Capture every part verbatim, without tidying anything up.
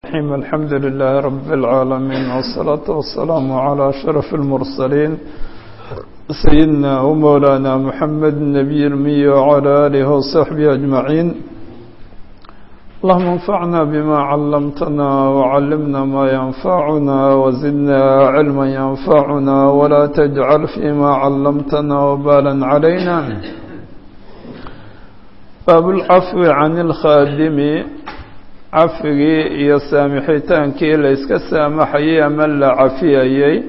الحمد لله رب العالمين والصلاة والسلام على أشرف المرسلين سيدنا ومولانا محمد النبي الأمي وعلى آله وصحبه أجمعين. اللهم انفعنا بما علمتنا وعلمنا ما ينفعنا وزدنا علما ينفعنا ولا تجعل فيما علمتنا وبالا علينا. باب العفو عن الخادم cafigii iyo saamixitaankii la iska saamaxayay ama la cafiyayay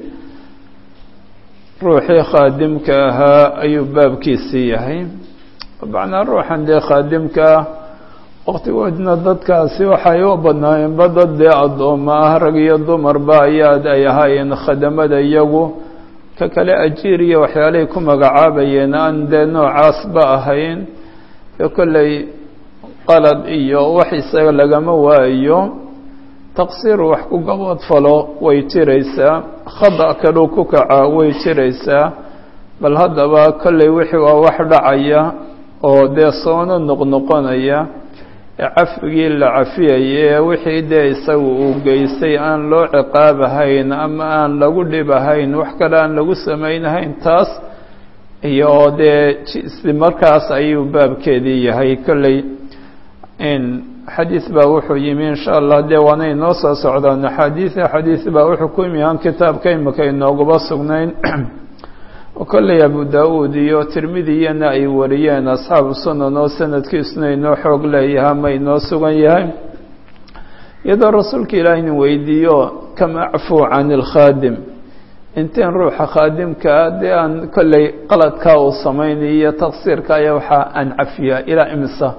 ruuxii khaadimka ahaa ayuu baabkiisii yahay. macnaa ruuxan dee khaadimka ah waqtigoodna dadkaasi waxay u badnaayeenba dad dee addooma ah, rag iyo dumarba ayaad ay ahaayeen khadamada, iyagu ka kale ajiir iyo waxyaalahay ku magacaabayeen aan dee noocaasba ahayn. ee kolley qalad iyo wax isaga lagama waayo, taqsiir wax ku gabood falo way jiraysaa, khada kaloo ku kaca way jiraysaa. bal haddaba kolley wixii waa wax dhacaya oo dee soono noqnoqonaya ee cafigii la cafiyayay wixii dee isagu uu geystay aan loo ciqaabahayn ama aan lagu dhibahayn, wax kale aan lagu samaynahayn, taas iyo dee markaas ayuu baabkeedii yahay. kolley in xadiis baa wuxuu yimi insha allah dee waana inoo soo socdaan axaadiisa xadiis baa wuxuu ku yimi aan kitaabka imika inooguba sugnayn oo kolley abu daa-uud iyo tirmidiyana ay wariyeen asxaabu sunan oo sanadkiisuna inoo xoog leeyahay ama inoo sugan yahay, iyadoo rasuulka ilaahi in weydiiyo kama acfuu can ilkhaadim, inteen ruuxa khaadimka dee aan kolley qaladkaa uu samaynayo iyo taqsiirka ayaa waxaa aan cafiyaa ilaa imisa.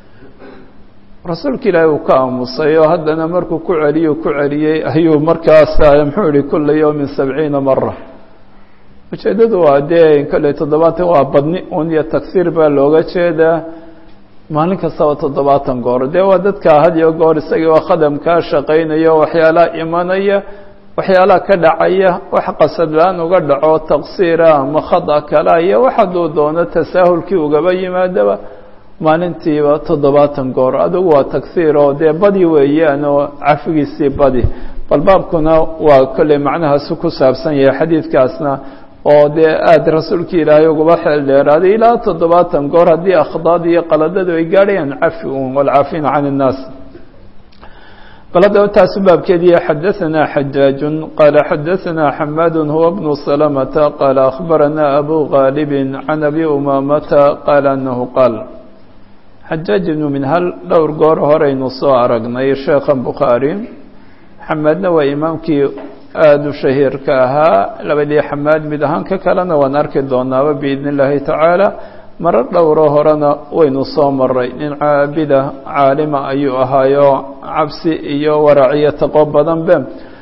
rasuulka ilaahi uu ka aamusay oo haddana markuu ku celiyo ku celiyey ayuu markaas muxuu yihi kula yawmin sabciina mara. ujeedadu waa dee kolley toddobaatan waa badni un iyo tagsiir baa looga jeedaa, maalin kastaba toddobaatan goor. dee waa dadka had iyo goor isagii waa khadamkaa shaqaynaya, waxyaalaha imanaya, waxyaalaha ka dhacaya, wax qasad la-aan uga dhaco taqsiira ama khada kala iyo wax hadduu doono tasaahulkii ugaba yimaadaba maalintiiba toddobaatan goor. adigu waa tagsiir oo dee badi weeyaan oo cafigiisii badi. bal baabkuna waa kolley macnahaasu ku saabsan yahay xadiidkaasna oo dee aada rasuulkii ilaahay uguba xeel dheeraaday ilaa toddobaatan goor haddii akhdaad iyo qaladadu ay gaadhayaan cafi un walcaafina can innaas. bal haddaba taasu baabkeediiya xadahanaa xajaajun qaala xadahanaa xamaadun huwa bnu salamata qaala akhbaranaa abu gaalibin can abi umaamata qaala anahu qaal. xajaaj ibnu minhal dhowr goor horeynu soo aragnay sheekhan bukhaari. xamaadna waa imaamkii aada u shahiirka ahaa, labadii xamaad mid ahaan ka kalena waan arki doonaaba biidni illaahi tacaala. maro dhowro horena waynu soo maray. nin caabida caalima ayuu ahaayo cabsi iyo waraciyo taqo badan be.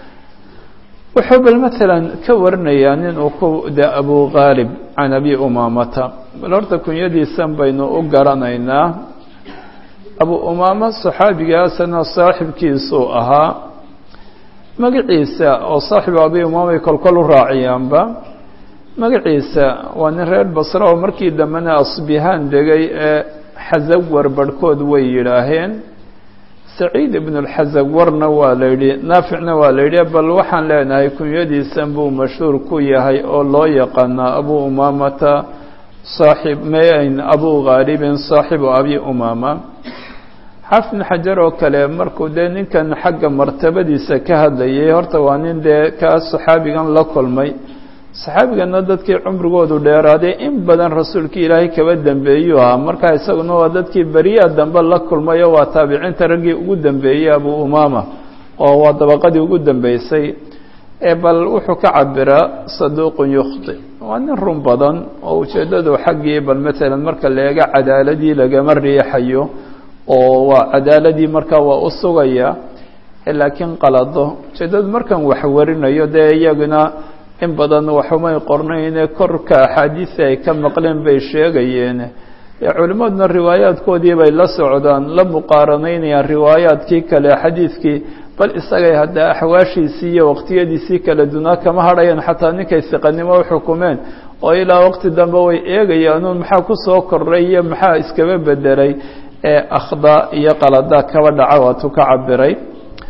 wuxuu bal maalan ka warinayaa nin uu ku de abu gaalib can abi umaamata. bal horta kunyadiisan baynu u garanaynaa. abu umaama saxaabigaasana saaxibkiisuu ahaa. magaciisa oo saaxibu abi umaamay kolkol u raaciyaanba. magaciisa waa nin reer basra oo markii dambena asbihaan degay ee xasawar barhkood way yidhaaheen. saciid ibnu lxasawarna waa la yidhi, naaficna waa la yidhi. bal waxaan leenahay kunyadiisan buu mashhuur ku yahay oo loo yaqaanaa abu umaamata saaxib mayn abu gaalibin saaxibu abi umaama. xaafid xajar oo kale markuu dee ninkan xagga martabadiisa ka hadlayay, horta waa nin dee kaa saxaabigan la kulmay. saxaabigana dadkii cumrigoodu dheeraaday in badan rasuulkii ilaahay kaba dambeeyuu ahaa, markaa isaguna waa dadkii beriyaa dambe la kulmayo waa taabiciinta raggii ugu dambeeyey abu umaama oo waa dabaqadii ugu dambeysay. ee bal wuxuu ka cabiraa saduuqun yukhti, waa nin run badan oo ujeeddadu xaggii bal maalan marka leega cadaaladii lagama riixayo oo waa cadaaladii markaa waa u sugaya, laakiin qalado ujeeddadu markan wax warinayo dee iyaguna in badan waxumay qornayne korka axaadiisi ay ka maqleen bay sheegayeen. ee culimmaduna riwaayaadkoodii bay la socdaan, la muqaaranaynayaan riwaayaadkii kale xadiidkii, bal isagay hadda axwaashiisii iyo waqtiyadiisii kala dunaa kama hadhayaan. xataa ninkay siqanimo u xukumeen oo ilaa waqti dambe way eegayaan un maxaa ku soo kordhay iyo maxaa iskaba bedelay ee akhda iyo qalada kaba dhaca waatuu ka cabiray.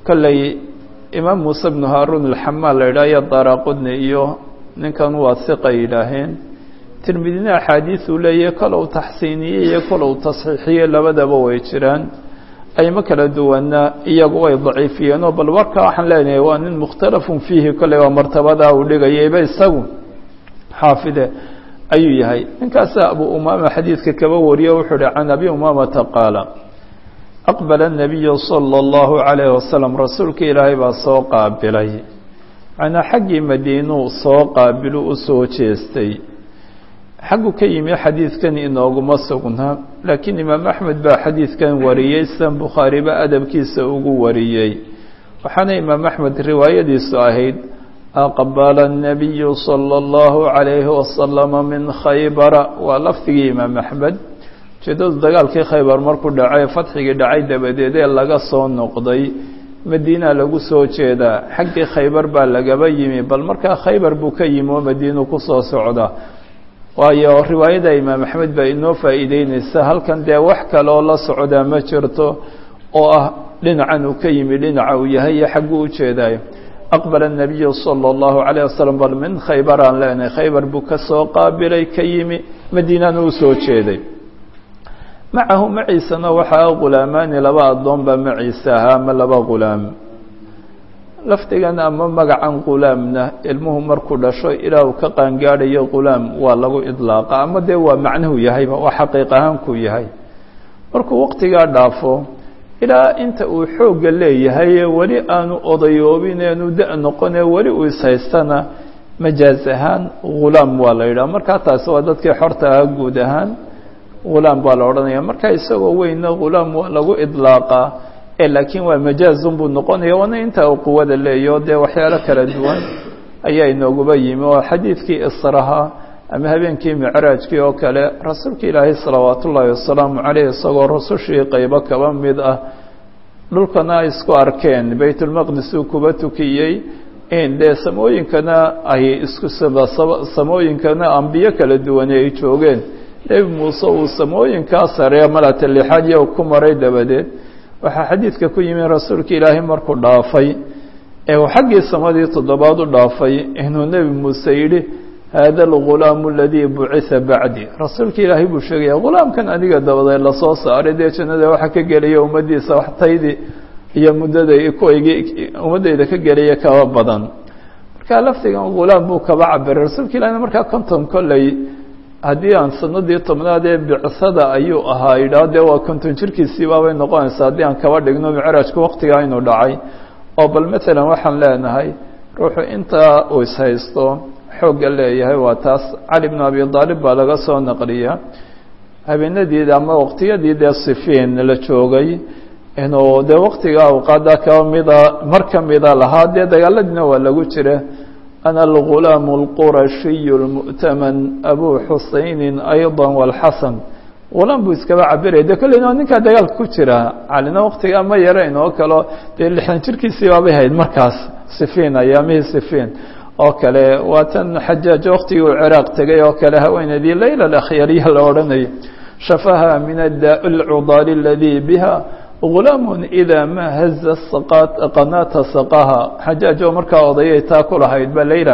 kolley imaam muuse bnu haaruun alxamaal la yidhaah iyo daaraqudni iyo ninkan waa hiqa yidhaaheen tirmidina axaadiis uu leeyahay kole uu taxsiiniyey iyo kole uu tasxiixiyey labadaba way jiraan aymo kala duwanna iyagu way daciifiyeenoo bal warka waxaan leenahay waa nin mukhtalafun fiihi kolley waa martabadaa uu dhigayayba isagu xaafide ayuu yahay ninkaasa abu umaama xadiidka kaba wariye wuxuu uhi can abi umaamata qaala aqbala الnabiyu salى اllahu عalayh wasalam rasuulka ilaahay baa soo qaabilay macnaa xaggii madiinuu soo qaabilu u soo jeestay xaggu ka yimi xadiidkan inooguma sugnaa laakiin imaam axmed baa xadiidkan wariyey san bukhaariba adabkiisa ugu wariyey waxaana imaam axmed riwaayadiisu ahayd aqbala الnabiyu salى اllahu عalayhi wasalama min khaybara waa lafdigii imaam axmed ujeedadu dagaalkii khaybar markuu dhacay fadxigii dhacay dabadeed ee laga soo noqday madiina lagu soo jeedaa xaggii khaybar baa lagaba yimi bal markaa khaybar buu ka yimi oo madiinu kusoo socda waayo riwaayada imaam axmed baa inoo faa'iideyneysa halkan dee wax kaleoo la socdaa ma jirto oo ah dhinacan uu ka yimi dhinaca uu yahay iyo xagguu u jeedaayo aqbala الnabiyu salى اllahu عalayه wasalam bal min khaybar aan leenahay khaybar buu ka soo qaabilay ka yimi madiinana u soo jeeday macahu maciisana waxaa ghulaamaani laba addoon baa maciisa ahaa ama laba ghulaam lafdigan ama magacan ghulaamna ilmuhu markuu dhasho ilaa uu ka qaangaadhayo ghulaam waa lagu idlaaqa ama dee waa macnuhu yahayba waa xaqiiq ahaankuu yahay markuu waqtigaa dhaafo ilaa inta uu xoogga leeyahay weli aanu odayoobin eenu da- noqone weli uu ishaystana majaaz ahaan ghulaam waa la yidhaha markaa taasi waa dadkii xorta ahaa guud ahaan ghulaam baa la odhanaya marka isagoo weyna ghulaam waa lagu idlaaqaa ee laakiin waa majaazun buu noqonaya waana inta uu quwada leeyo dee waxyaalo kala duwan ayaa inooguba yimi oo xadiidkii israha ama habeenkii micraajkii oo kale rasuulka ilaahay salawaatu ullaahi wasalaamu caleyh isagoo rusushii qaybo kaba mid ah dhulkana ay isku arkeen baytulmaqdis uu kuba tukiyey dee samooyinkana ay isku samooyinkana ambiyo kala duwane ay joogeen nebi muuse uu samooyinkaa sare malata lixaad iyo ku maray dabadeed waxaa xadiidka ku yimi rasuulka ilaahay markuu dhaafay ee uu xaggii samadii toddobaad u dhaafay inuu nebi muuse yidhi haada algulaamu aladii bucitha bacdi rasuulka ilaahay buu sheegaya ghulaamkan aniga dabadeed lasoo saaray dee jannada waxa ka gelaya ummaddiisa waxtaydii iyo muddaday kuwaygi ummaddayda ka gelaya kaba badan marka lafdigan ghulaam buu kaba cabiray rasuulka ilahina markaa konton kolley haddii aan sanadii tobnaad ee bicsada ayuu ahaa yidhaah dee waa konton jirkiisii baabay noqonaysaa haddii aan kaba dhigno micraajku waqtigaa inuu dhacay oo bal matalan waxaan leenahay ruuxu intaa uu ishaysto xoogga leeyahay waa taas cali bn abi aalib baa laga soo naqliya habeenadii ama waqtiyadii dee sifiin la joogay inuu dee waqtigaa awqaada kaba mida mar ka mida lahaa dee dagaaladiina waa lagu jira أنا الغلام القرشي المؤتمن أبو حسين أيضا والحسن غلام buu iskaba cabiraya de kolleyna ninkaa dagaalka ku jira calina waqtigaa ma yarayn oo kale dee lixdan jirkiisii baabay hayd markaas sifiin ayaamihii sifiin oo kale waa tan xajaaj waqtigii uu ciraaq tegay oo kale haweeneydii layla alakhyariya la odhanayay shafaha min الdاء الcضال الذي بها غulaam إdaa ma haza qanaata saqaha xajaaj oo markaa odayay taa ku lahayd ba layla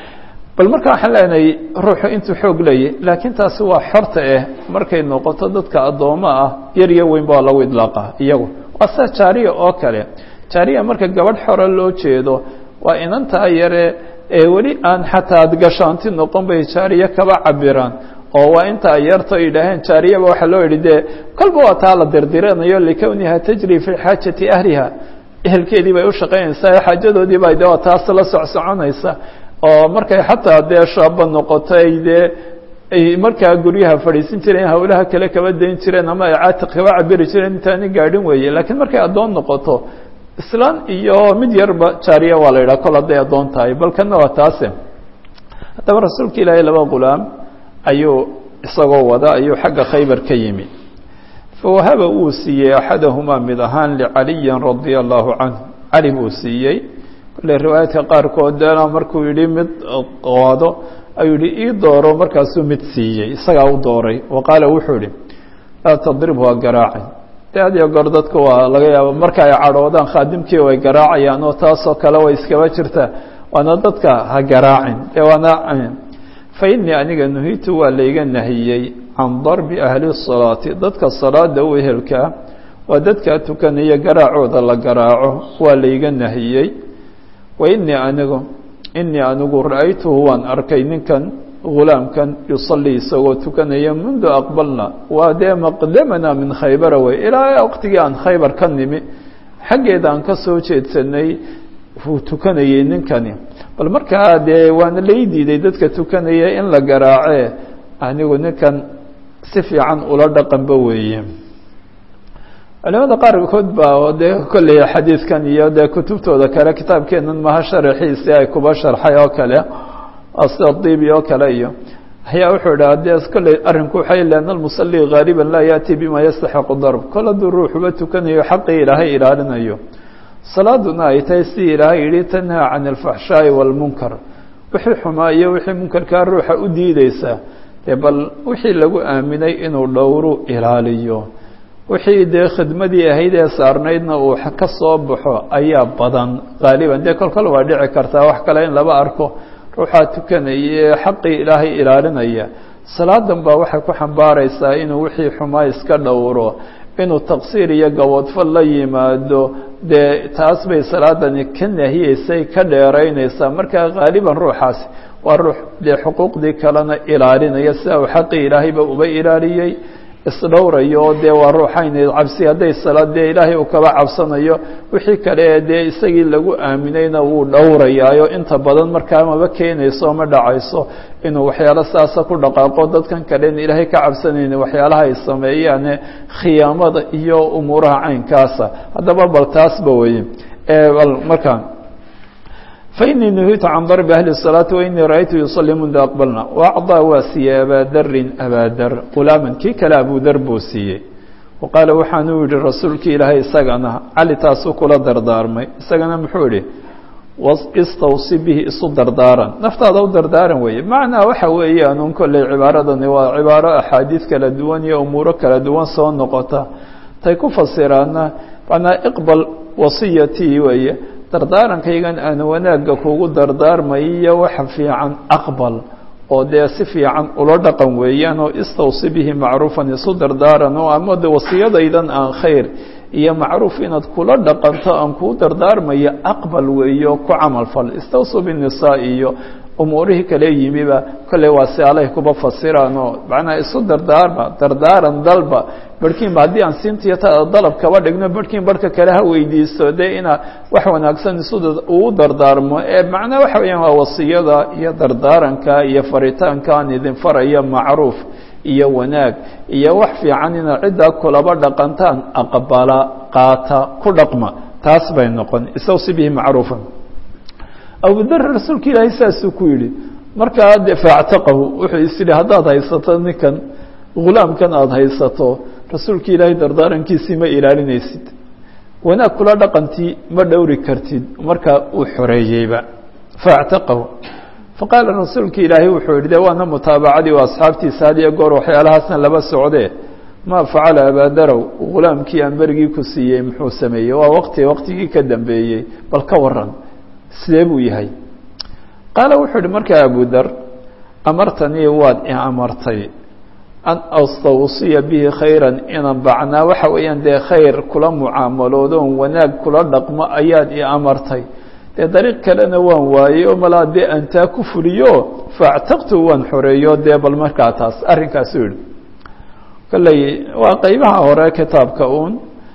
bal markaa waxaan leenahay ruuxu intuu xoog leeyay laakiin taasi waa xorta ah markay noqoto dadka addooma ah yar iyo weyn baa lagu idlaaqa iyagu waa sida jaariya oo kale jaariya marka gabadh xora loo jeedo waa inantaa yare ee weli aan xataa ad gashaanti noqon bay jaariya kaba cabiraan oo waa inta yarto yidhaaheen jaariyaba waxaa loo yidhi dee kolba waa taa la dirdiranayo likowniha tajri fi xaajati ahliha ehelkeedii bay u shaqaynaysaa xaajadoodii ba de waa taas la socsoconaysa oo markay xataa dee shaaba noqotay dee ay markaa guryaha fadhiisin jireen hawlaha kale kaba dayn jireen ama ay caatiq kaba cabiri jireen intaani gaadhin weeye laakiin markay addoon noqoto islaan iyo mid yarba jaariya waa la yidhaha kol hadday addoon tahay bal kana waa taase haddaba rasuulka ilaahay laba ghulaam ayuu isagoo wada ayuu xagga khaybar ka yimi fawahaba uu siiyey axadahumaa mid ahaan licaliyin radia allahu canhu cali buu siiyey kole riwaayaadka qaarkood dena markuu yidhi mid qaado ayuu yihi ii dooro markaasuu mid siiyey isagaa u dooray wa qaala wuxuu yihi laa tadribhu ha garaacin de had iyo goor dadku waa laga yaaba marka ay cadhoodaan khaadimkii way garaacayaan oo taasoo kale way iskaba jirtaa waana dadka ha garaacin e waana fa innii aniga nuhitu waa layga nahiyey can darbi ahli الsalaati dadka salaada u ehelkaa waa dadkaa tukanaya garaacooda la garaaco waa layga nahiyey wa innii anigu innii anigu ra-aytuhu waan arkay ninkan gulaamkan yusalii isagoo tukanaya mundu aqbalna waa dee maqdamana min khaybara wey ilaa waqtigii aan khaybar ka nimi xaggeeda aan ka soo jeedsanay wuu tukanayay ninkani bal markaa dee waana lay diiday dadka tukanaya in la garaacee anigu ninkan si fiican ula dhaqanba weeye culimada qaarkood baa dee kolley xadiidkan iyo dee kutubtooda kale kitaabkeenan maha sharaxiisi ay kuba sharxay oo kale asdibi oo kale iyo ayaa wuxuu idhaha dee kolley arrinku waxay leana almusalli gaaliban laa yaati bima yastaxiqu darb kol hadduu ruuxuba tukanayo xaqii ilaahay ilaalinayo salaaduna ay tahay si ilaahay yihi tanhaa can alfaxshaa'i waalmunkar wixii xumaa iyo wixii munkarkaa ruuxa u diideysaa dee bal wixii lagu aaminay inuu dhowru ilaaliyo wixii dee khidmadii ahayd ee saarnaydna uu ka soo baxo ayaa badan gaaliban dee kolkol waa dhici kartaa wax kale in laba arko ruuxaa tukanaya ee xaqii ilaahay ilaalinaya salaadan baa waxay ku xambaaraysaa inuu wixii xumaa iska dhowro inuu taqsiir iyo gaboodfal la yimaado dee taas bay salaadani ka nahiyeysay ka dheeraynaysaa markaa gaaliban ruuxaasi waa ruux dee xuquuqdii kalena ilaalinaya sida uu xaqii ilaahayba uba ilaaliyey isdhowrayo oo dee waa ruuxayna cabsi hadday salaad dee ilaahay uu kaba cabsanayo wixii kale ee dee isagii lagu aaminayna wuu dhowrayaayo inta badan markaa maba keenayso ma dhacayso inuu waxyaalo saasa ku dhaqaaqo dadkan kalen ilaahay ka cabsanayna waxyaalaha ay sameeyaane khiyaamada iyo umuuraha caynkaasa haddaba bal taasba weye bal markaa فإني نهيت عن ضرب أهل الصلاة وإني رأيته يصلي منذ أقبلنا وأعضى واسي أبا در أبا در غلاما كي كلا أبو در بوسيي وقال وحانوج الرسول كي لهي ساقنا علي تاسو كلا دردار مي ساقنا محوري واستوصي به إصو دردارا نفتاد أو دردارا وي معنى وحوي أنهم كل عبارة وعبارة أحاديث كلا دوان يا أمور كلا دوان سوى النقطة تيكو فصيرانا فأنا اقبل وصيتي وي dardaarankaygan aan wanaagga kugu dardaarmayiyo waxa fiican aqbal oo dee si fiican ula dhaqan weeyaan oo istawsi bihi macruufan isu dardaaran oo ama de wasiyadaydan aan khayr iyo macruuf inaad kula dhaqanto aan kuu dardaarmaya aqbal weeyo ku camal fal istawsu binnisaa iyo umuurihii kale yimiba kale waa si alay kuba fasiraan oo macnaa isu dardaarma dardaaran dalba barkiinba haddii aan siintiyo ta dalab kaba dhigno barkiin barhka kale ha weydiisto dee inaa wax wanaagsan isu uu dardaarmo ee macnaa waxa weeyaan waa wasiyada iyo dardaaranka iyo faritaanka aan idin faraya macruuf iyo wanaag iyo wax fiican inaad ciddaa kulaba dhaqantaan aqbala qaata ku dhaqma taas bay noqon istawsi bihi macruufan abu dar rasuulka ilaahay saasuu ku yidhi markaa dee faactaqahu wuxuu is yidhi haddaad haysato ninkan gulaamkan aada haysato rasuulka ilaahay dardaarankiisii ma ilaalinaysid wanaag kula dhaqantii ma dhowri kartid markaa uu xoreeyeyba faactaqahu faqaala rasuulka ilaahay wuxuu yidhi de waana mutaabacadii waa asxaabtiisa had iyo goor waxyaalahaasna laba socdee maa facala abaadarow gulaamkii aan berigii ku siiyey muxuu sameeyey waa waqti waqtigii ka dambeeyey bal ka waran sidee buu yahay qaala wuxuu ihi markaa abu dar amartanii waad i amartay an astawsiya bihi khayran inaan bacnaa waxa weeyaan dee khayr kula mucaamaloodoon wanaag kula dhaqmo ayaad i amartay dee dariiq kalena waan waayey oo malaa dee antaa ku fuliyo faactaqtu waan xoreeyo dee bal markaa taas arrinkaasu yihi kolley waa qeybaha hore kitaabka uun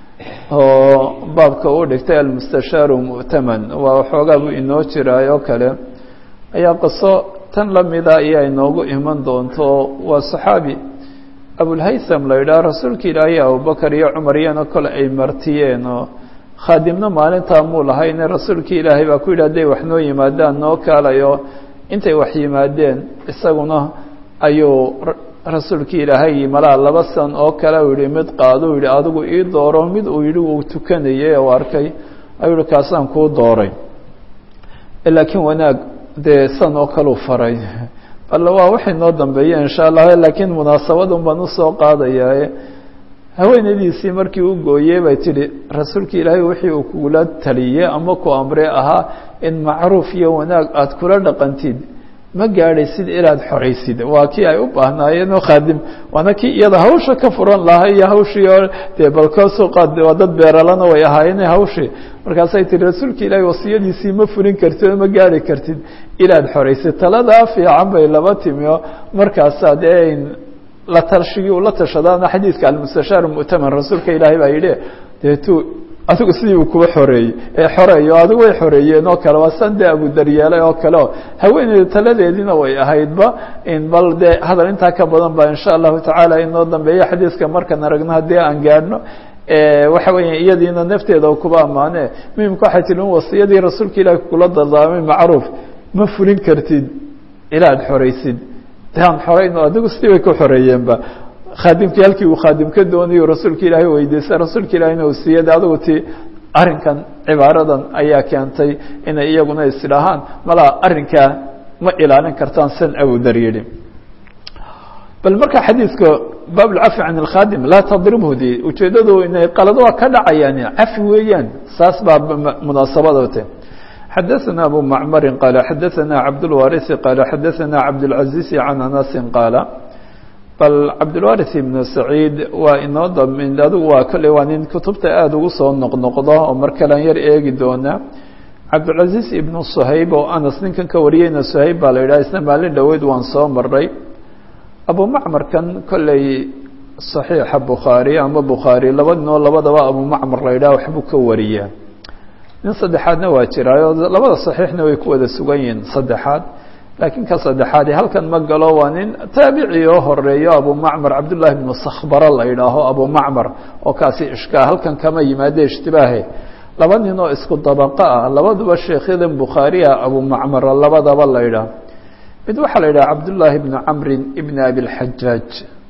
oo baabka uu dhigtay almustashaaru mu'taman waa waxoogaa buu inoo jiraayoo kale ayaa qiso tan lamida ayaa inoogu iman doonto waa saxaabi abulhaysam la yidhaha rasuulka ilaahay abubakar iyo cumar iyana kole ay martiyeen oo khaadimna maalintaa muu lahayne rasuulka ilaahay baa ku yidhi hadday wax noo yimaadaan noo kaalayo intay wax yimaadeen isaguna ayuu rasuulka ilaahay malaa laba san oo kale uu yihi mid qaaduu yihi adigu ii dooro mid uu yihi uu tukanayay oo arkay ayuu yihi kaasaan kuu dooray laakiin wanaag dee san oo kaleu faray bal waa waxay noo dambeeya insha allah laakiin munaasabadun baan usoo qaadayaa haweenadiisii markii uu gooyey bay tidhi rasuulka ilaahay wixii uu kugula taliyey ama ku amre ahaa in macruuf iyo wanaag aada kula dhaqantid ma gaadhaysid inaad xoraysid waa kii ay u baahnaayeen oo khaadim waana kii iyada hawsha ka furan lahaa iyo hawshii oo dee balkoosu qaad waa dad beeralana way ahaayeen hawshii markaasay tihi rasuulka ilaahay wasiyadiisii ma furin kartid oo ma gaari kartid inaad xoraysid taladaa fiican bay laba timi oo markaasaa dee la talshigii ula tashadaana xadiidka almustashaar mu'taman rasuulka ilaahay baa yidhi deetu adigu sidii uu kuwa xoreeyey ee xoreeyo adigu way xoreeyeen oo kale waa san dee abudaryeelay oo kale oo haweeneyda taladeediina way ahaydba in bal dee hadal intaa ka badan ba insha allahu tacaala inoo dambeeya xadiiska markaan aragno haddii aan gaadhno waxa weya iyadiina nafteeda kuba ammaane muhimka waxay tihi wasiyadii rasuulka ilaahi kula dardaarmay macruuf ma fulin kartid ilaa ad xoraysid daan xorayno adigu sidii bay ku xoreeyeenba khaadimkii halkii uu khaadim ka doonayo rasuulka ilaahay weydiistay rasuulka ilaahayna uu siiyada adigu ti arrinkan cibaaradan ayaa keentay inay iyaguna isdhahaan malaa arrinkaa ma ilaalin kartaan san abudar yidhi bal marka xadiidka baab lcafi can alkhaadim laa tadribhudi ujeeddadu inay qalado waa ka dhacayaan cafi weeyaan saas baa munaasabadate xadaثna abu macmari qaala xadaثna cabdاlwariثi qaala xadaثna cabdاlcaزiizi can anasi qaala bal cabdilwariث ibnu saciid waa inoo damin adigu waa kale waa nin kutubta aada ugu soo noqnoqdo oo mar kalean yar eegi doona cabdilcaziiz ibnu suhayb oo anas ninkan ka wariyeyna suhayb baa la yidhaha isna maalin dhoweyd waan soo maray abu macmarkan kolley صaxiixa bukhaari ama bukhaari laba ninoo labadaba abu macmar la yidhaha waxbuu ka wariyaa nin saddexaadna waa jiraayo labada صaxiixna way ku wada sugan yihiin saddexaad laakiin ka saddexaadi halkan ma galo waa nin taabici oo horeeyo abu macmar cabdullahi bnu sakhbara la yidhaaho abu macmar oo kaasi ishkaa halkan kama yimaade ishtibaahe laba nin oo isku dabaqo ah labaduba sheekyadan bukhaariya abu macmar labadaba la yidhaah mid waxaa la yidhaha cabdullaahi bnu camrin ibn abilxajaaj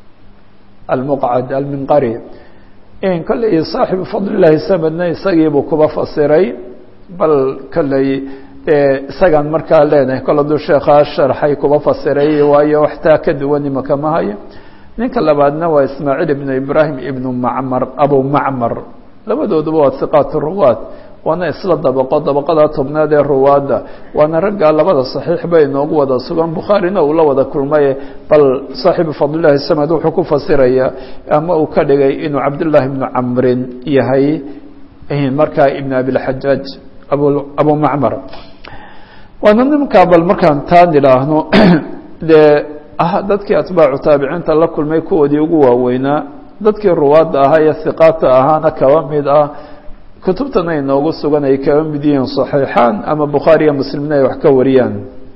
almuqcad alminqari kolley saaxibu fadlillahi samadna isagiibuu kuba fasiray bal kolley isagaan markaa leenahay kol hadduu sheekhaa sharxay kuba fasiray waayo waxtaa ka duwan imaka ma hayo ninka labaadna waa ismaaciil ibnu ibraahim ibnu macmar abu macmar labadooduba waa hiqaat ruwaad waana isla dabaqo dabaqada tobnaad ee ruwaadda waana raggaa labada saxiix bay inoogu wada sugan bukhaarina uu la wada kulmay bal saaxibu fadlillahi samad wuxuu ku fasirayaa ama uu ka dhigay inuu cabdullaahi ibnu camrin yahay markaa ibn abilxajaaj abu abu macmar waana nimankaa bal markaan taan idhaahno dee ah dadkii atbaacu taabiciinta la kulmay kuwoodii ugu waaweynaa dadkii ruwaadda ahaa iyo hiqaata ahaana kaba mid ah kutubtana inoogu sugan ay kaba mid yihiin صaxiixaan ama bukhaariya muslimna ay wax ka wariyaan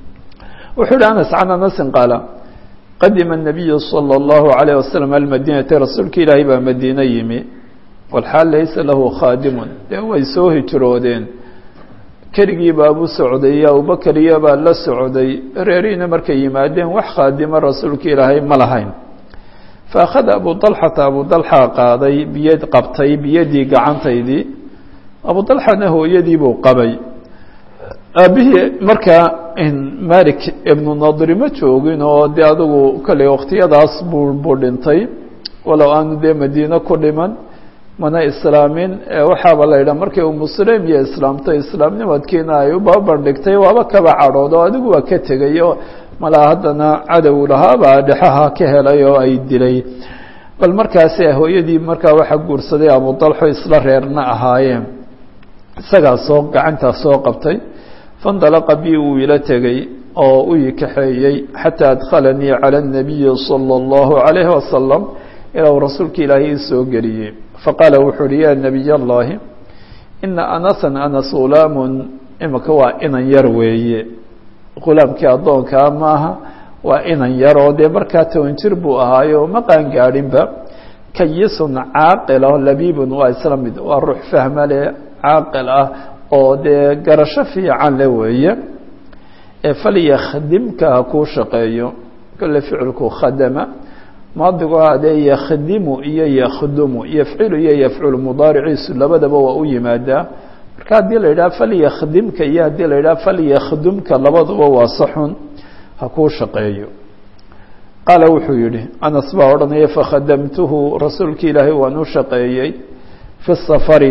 wuxuu yihi anas can anasin qaala qadima الnabiyu salى اllahu عalayه wasalam almadinata rasuulka ilaahay baa madiine yimi walxaal laysa lahu khaadimun dee way soo hijroodeen keligii baabuu socday iyo abubakar iyo baa la socday reerihiina markay yimaadeen wax khaadima rasuulka ilaahay ma lahayn faakhada abu dalxata abu dalxa qaaday biyad qabtay biyadii gacantaydii abu dalxana hooyadii buu qabay aabihii markaa malik ibnu nadri ma joogin oo dee adigu kolley waqtiyadaas buu buu dhintay walow aanu dee madiine ku dhiman mana islaamin waxaaba la yidhaha markay umu sulaym iyo islaamtay islaamnimadkiina ay u babardhigtay waaba kaba cadhoodo adigu waa ka tegay oo malaa haddana cadow lahaabaa dhexaha ka helay oo ay dilay bal markaasi hooyadii markaa waxaa guursaday abu dalxo isla reerna ahaayeen isagaa soo gacantaa soo qabtay fandalaqa bi uu ila tegey oo u i kaxeeyey xataa adkhalanii cala الnabiyi salى اllahu عalayhi wasalam ilaa uu rasuulka ilaahay ii soo geliyey faqaala wuxuu uhi ya nabiy allahi ina anasan anas hulaamun imika waa inan yar weeye hulaamkii addoonkaa maaha waa inan yar oo dee markaa toban jir buu ahaayo ma qaan gaadhinba kayisun caaqila labiibun waa isla mid waa ruux fahma leh caaqil ah oo dee garasho fiican le weeye falyakhdimka ha kuu shaqeeyo kole ficilku khadama maadigu hadee yakhdimu iyo yakhdumu yafcilu iyo yafculu mudaariciisu labadaba waa u yimaadaa marka haddii la yidhaha falyakhdimka iyo haddii la yidhaha falyakhdumka labaduba waa saxun ha kuu shaqeeyo qaala wuxuu yihi anas baa odhanaya fakhadamtuhu rasuulki ilaahay waan u shaqeeyey fi safari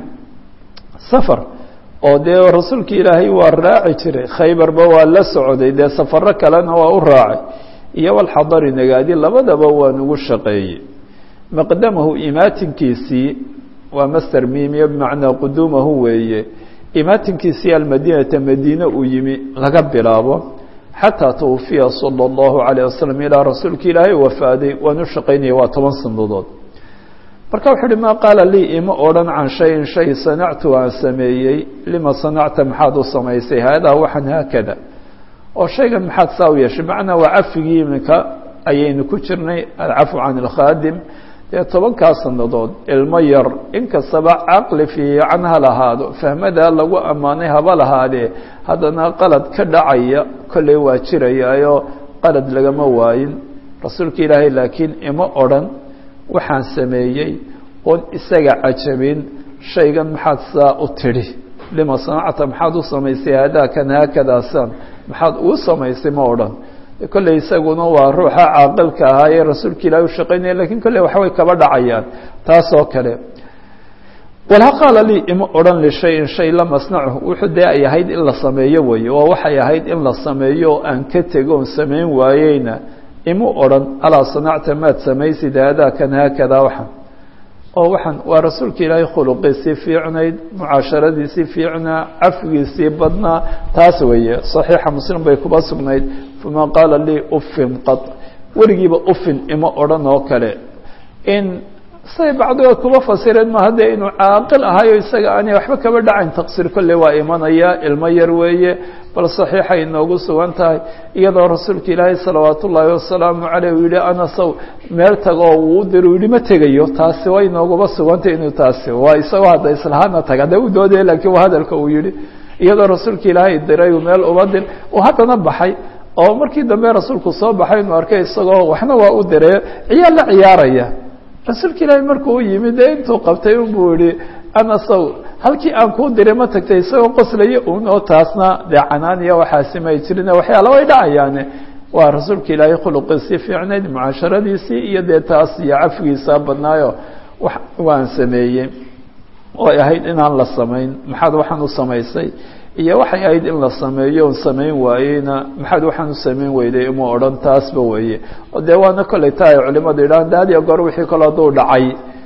safar oo dee rasuulki ilaahay waa raaci jiray khaybarba waa la socday dee safaro kalena waa u raacay iyo walxadari nagaadi labadaba waan ugu shaqeeyey maqdamahu imaatinkiisii waa master miimiyo bimacnaa quduumahu weeye imaatinkiisii almadiinata madiine uu yimi laga bilaabo xataa twufiya salى اllahu عalيه wasalam ilaa rasuulki ilaahay wafaaday waan u shaqaynaya waa toban sanadood marka wuxuu uhi maa qaala lii ima odhan can shayin shay sanactu aan sameeyey lima sanacta maxaad u samaysay haadaa waxaan haakada oo shaygan maxaad saa u yeeshay macnaa waa cafigii iminka ayaynu ku jirnay alcafu can اlkhaadim dee tobankaa sanadood ilmo yar inkastaba caqli fiican ha lahaado fahmadaa lagu ammaanay haba lahaadee haddana qalad ka dhacaya kolley waa jirayaayo qalad lagama waayin rasuulka ilaahay laakiin ima odhan waxaan sameeyey oon isaga cajabin shaygan maxaad saa u tidhi lima sanacta maxaad u samaysay haadaakan haakadaasan maxaad uu samaysay ma odhan kolley isaguna waa ruuxa caaqilka ahaa ee rasuulka ilaahay u shaqaynaya lakin kolley waxbay kaba dhacayaan taas oo kale walha qaala lii ima odhan lishayin shay lam asnachu wuxuu dee ay ahayd in la sameeyo weeye oo waxay ahayd in la sameeyo oo aan ka tego on samayn waayeyna imu odhan alaa sanacta maad samaysid haadaakan haakadaa waxan oo waxaan waa rasuulka ilaahay khuluqiisii fiicnayd mucaasharadiisii fiicnaa cafigiisii badnaa taas weeye صaxiixa muslim bay kuba sugnayd fama qaala lii ufin qad weligiiba ufin ima odhan oo kale in say bacdigood kuba fasireen ma haddee inuu caaqil ahayo isaga aanay waxba kaba dhacayn taqsiir kolley waa imanaya ilmo yar weeye bal صaxiixay inoogu sugan tahay iyadoo rasuulka ilaahay salawaat ullaahi wasalaamu caleyh uu yihi anasow meel tagoo wuu dir u yihi ma tegayo taasi way inooguba sugantay inuu taasi waa isagoo hadda islahaana taga hadda u doodaya laakiin waa hadalka uu yihi iyadoo rasuulka ilaahay diray meel uba dir oo haddana baxay oo markii dambe rasuulku soo baxay inuu arkay isagoo waxna waa u diray ciyaal la ciyaaraya rasuulka ilaahay markuu u yimid dee intuu qabtay unbuu yihi anasow halkii aan kuu diray ma tagtay isagoo qoslaya un oo taasna dee canaaniya waxaasi may jirin waxyaala way dhacayaane waa rasuulka ilaahay khuluqiisii fiicnayd mucaasharadiisii iyo dee taas iyo cafigiisaa badnaayo waan sameeyey oy ahayd inaan la samayn maxaad waxaan u samaysay iyo waxay ahayd in la sameeyo on samayn waayeyna maxaad waxaan u samayn weyday ima odhan taasba weeye oo dee waana kolley taa ay culimadu yidhahaan de had iyo goor wixii kale hadduu dhacay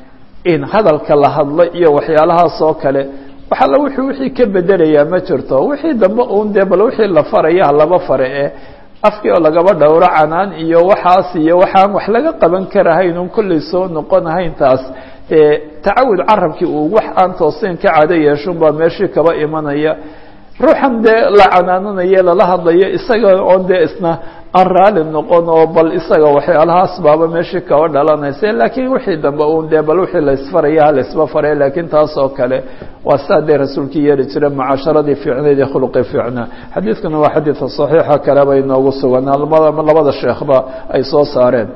in hadalka la hadlo iyo waxyaalahaas oo kale waxalla wuxuu wixii ka bedelayaa ma jirto wixii dambe uun dee bal wixii la faraya laba fare ee afkii oo lagaba dhowro canaan iyo waxaas iyo waxaan wax laga qaban karahayn un kolley soo noqonahayn taas dee tacawud carabkii uu wax aan toosin ka cado yeeshun baa meeshii kaba imanaya ruuxan dee la canaananaye lala hadlayo isaga oon dee isna aan raali noqon oo bal isaga waxyaalahaas baaba meeshii kaba dhalanaysa laakiin wixii dambe un dee bal wixii laysfaraya halaysba faray laakiin taas oo kale waa saa dee rasuulkii yeeri jira mucaasharadii fiicnayd iyo khuluqii fiicnaa xadiidkuna waa xadiidka saxiixa kale bay inoogu suganaa labada labada sheekhba ay soo saareen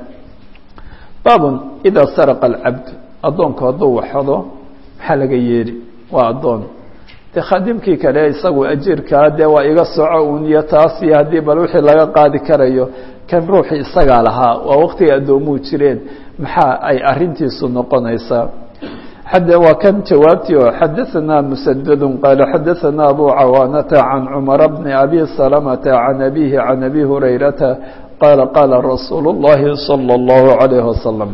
baabun idaa saraqa alcabd addoonku hadduu waxado maxaa laga yeeli waa addoon de khadimkii kale isagu ajiirkaa dee waa iga soco un iyo taas iyo haddii bal wixii laga qaadi karayo kan ruuxii isagaa lahaa waa waqtiga addoomuhu jireen maxaa ay arintiisu noqonaysaa xade waa kan jawaabtii oo xadaثanaa musadad qaala xadaثanaa abu cawaanata can cumara bni abi salamata can abihi can abi hurayrata qaala qaala rasuulu اllahi salى اllahu عalayh wasalam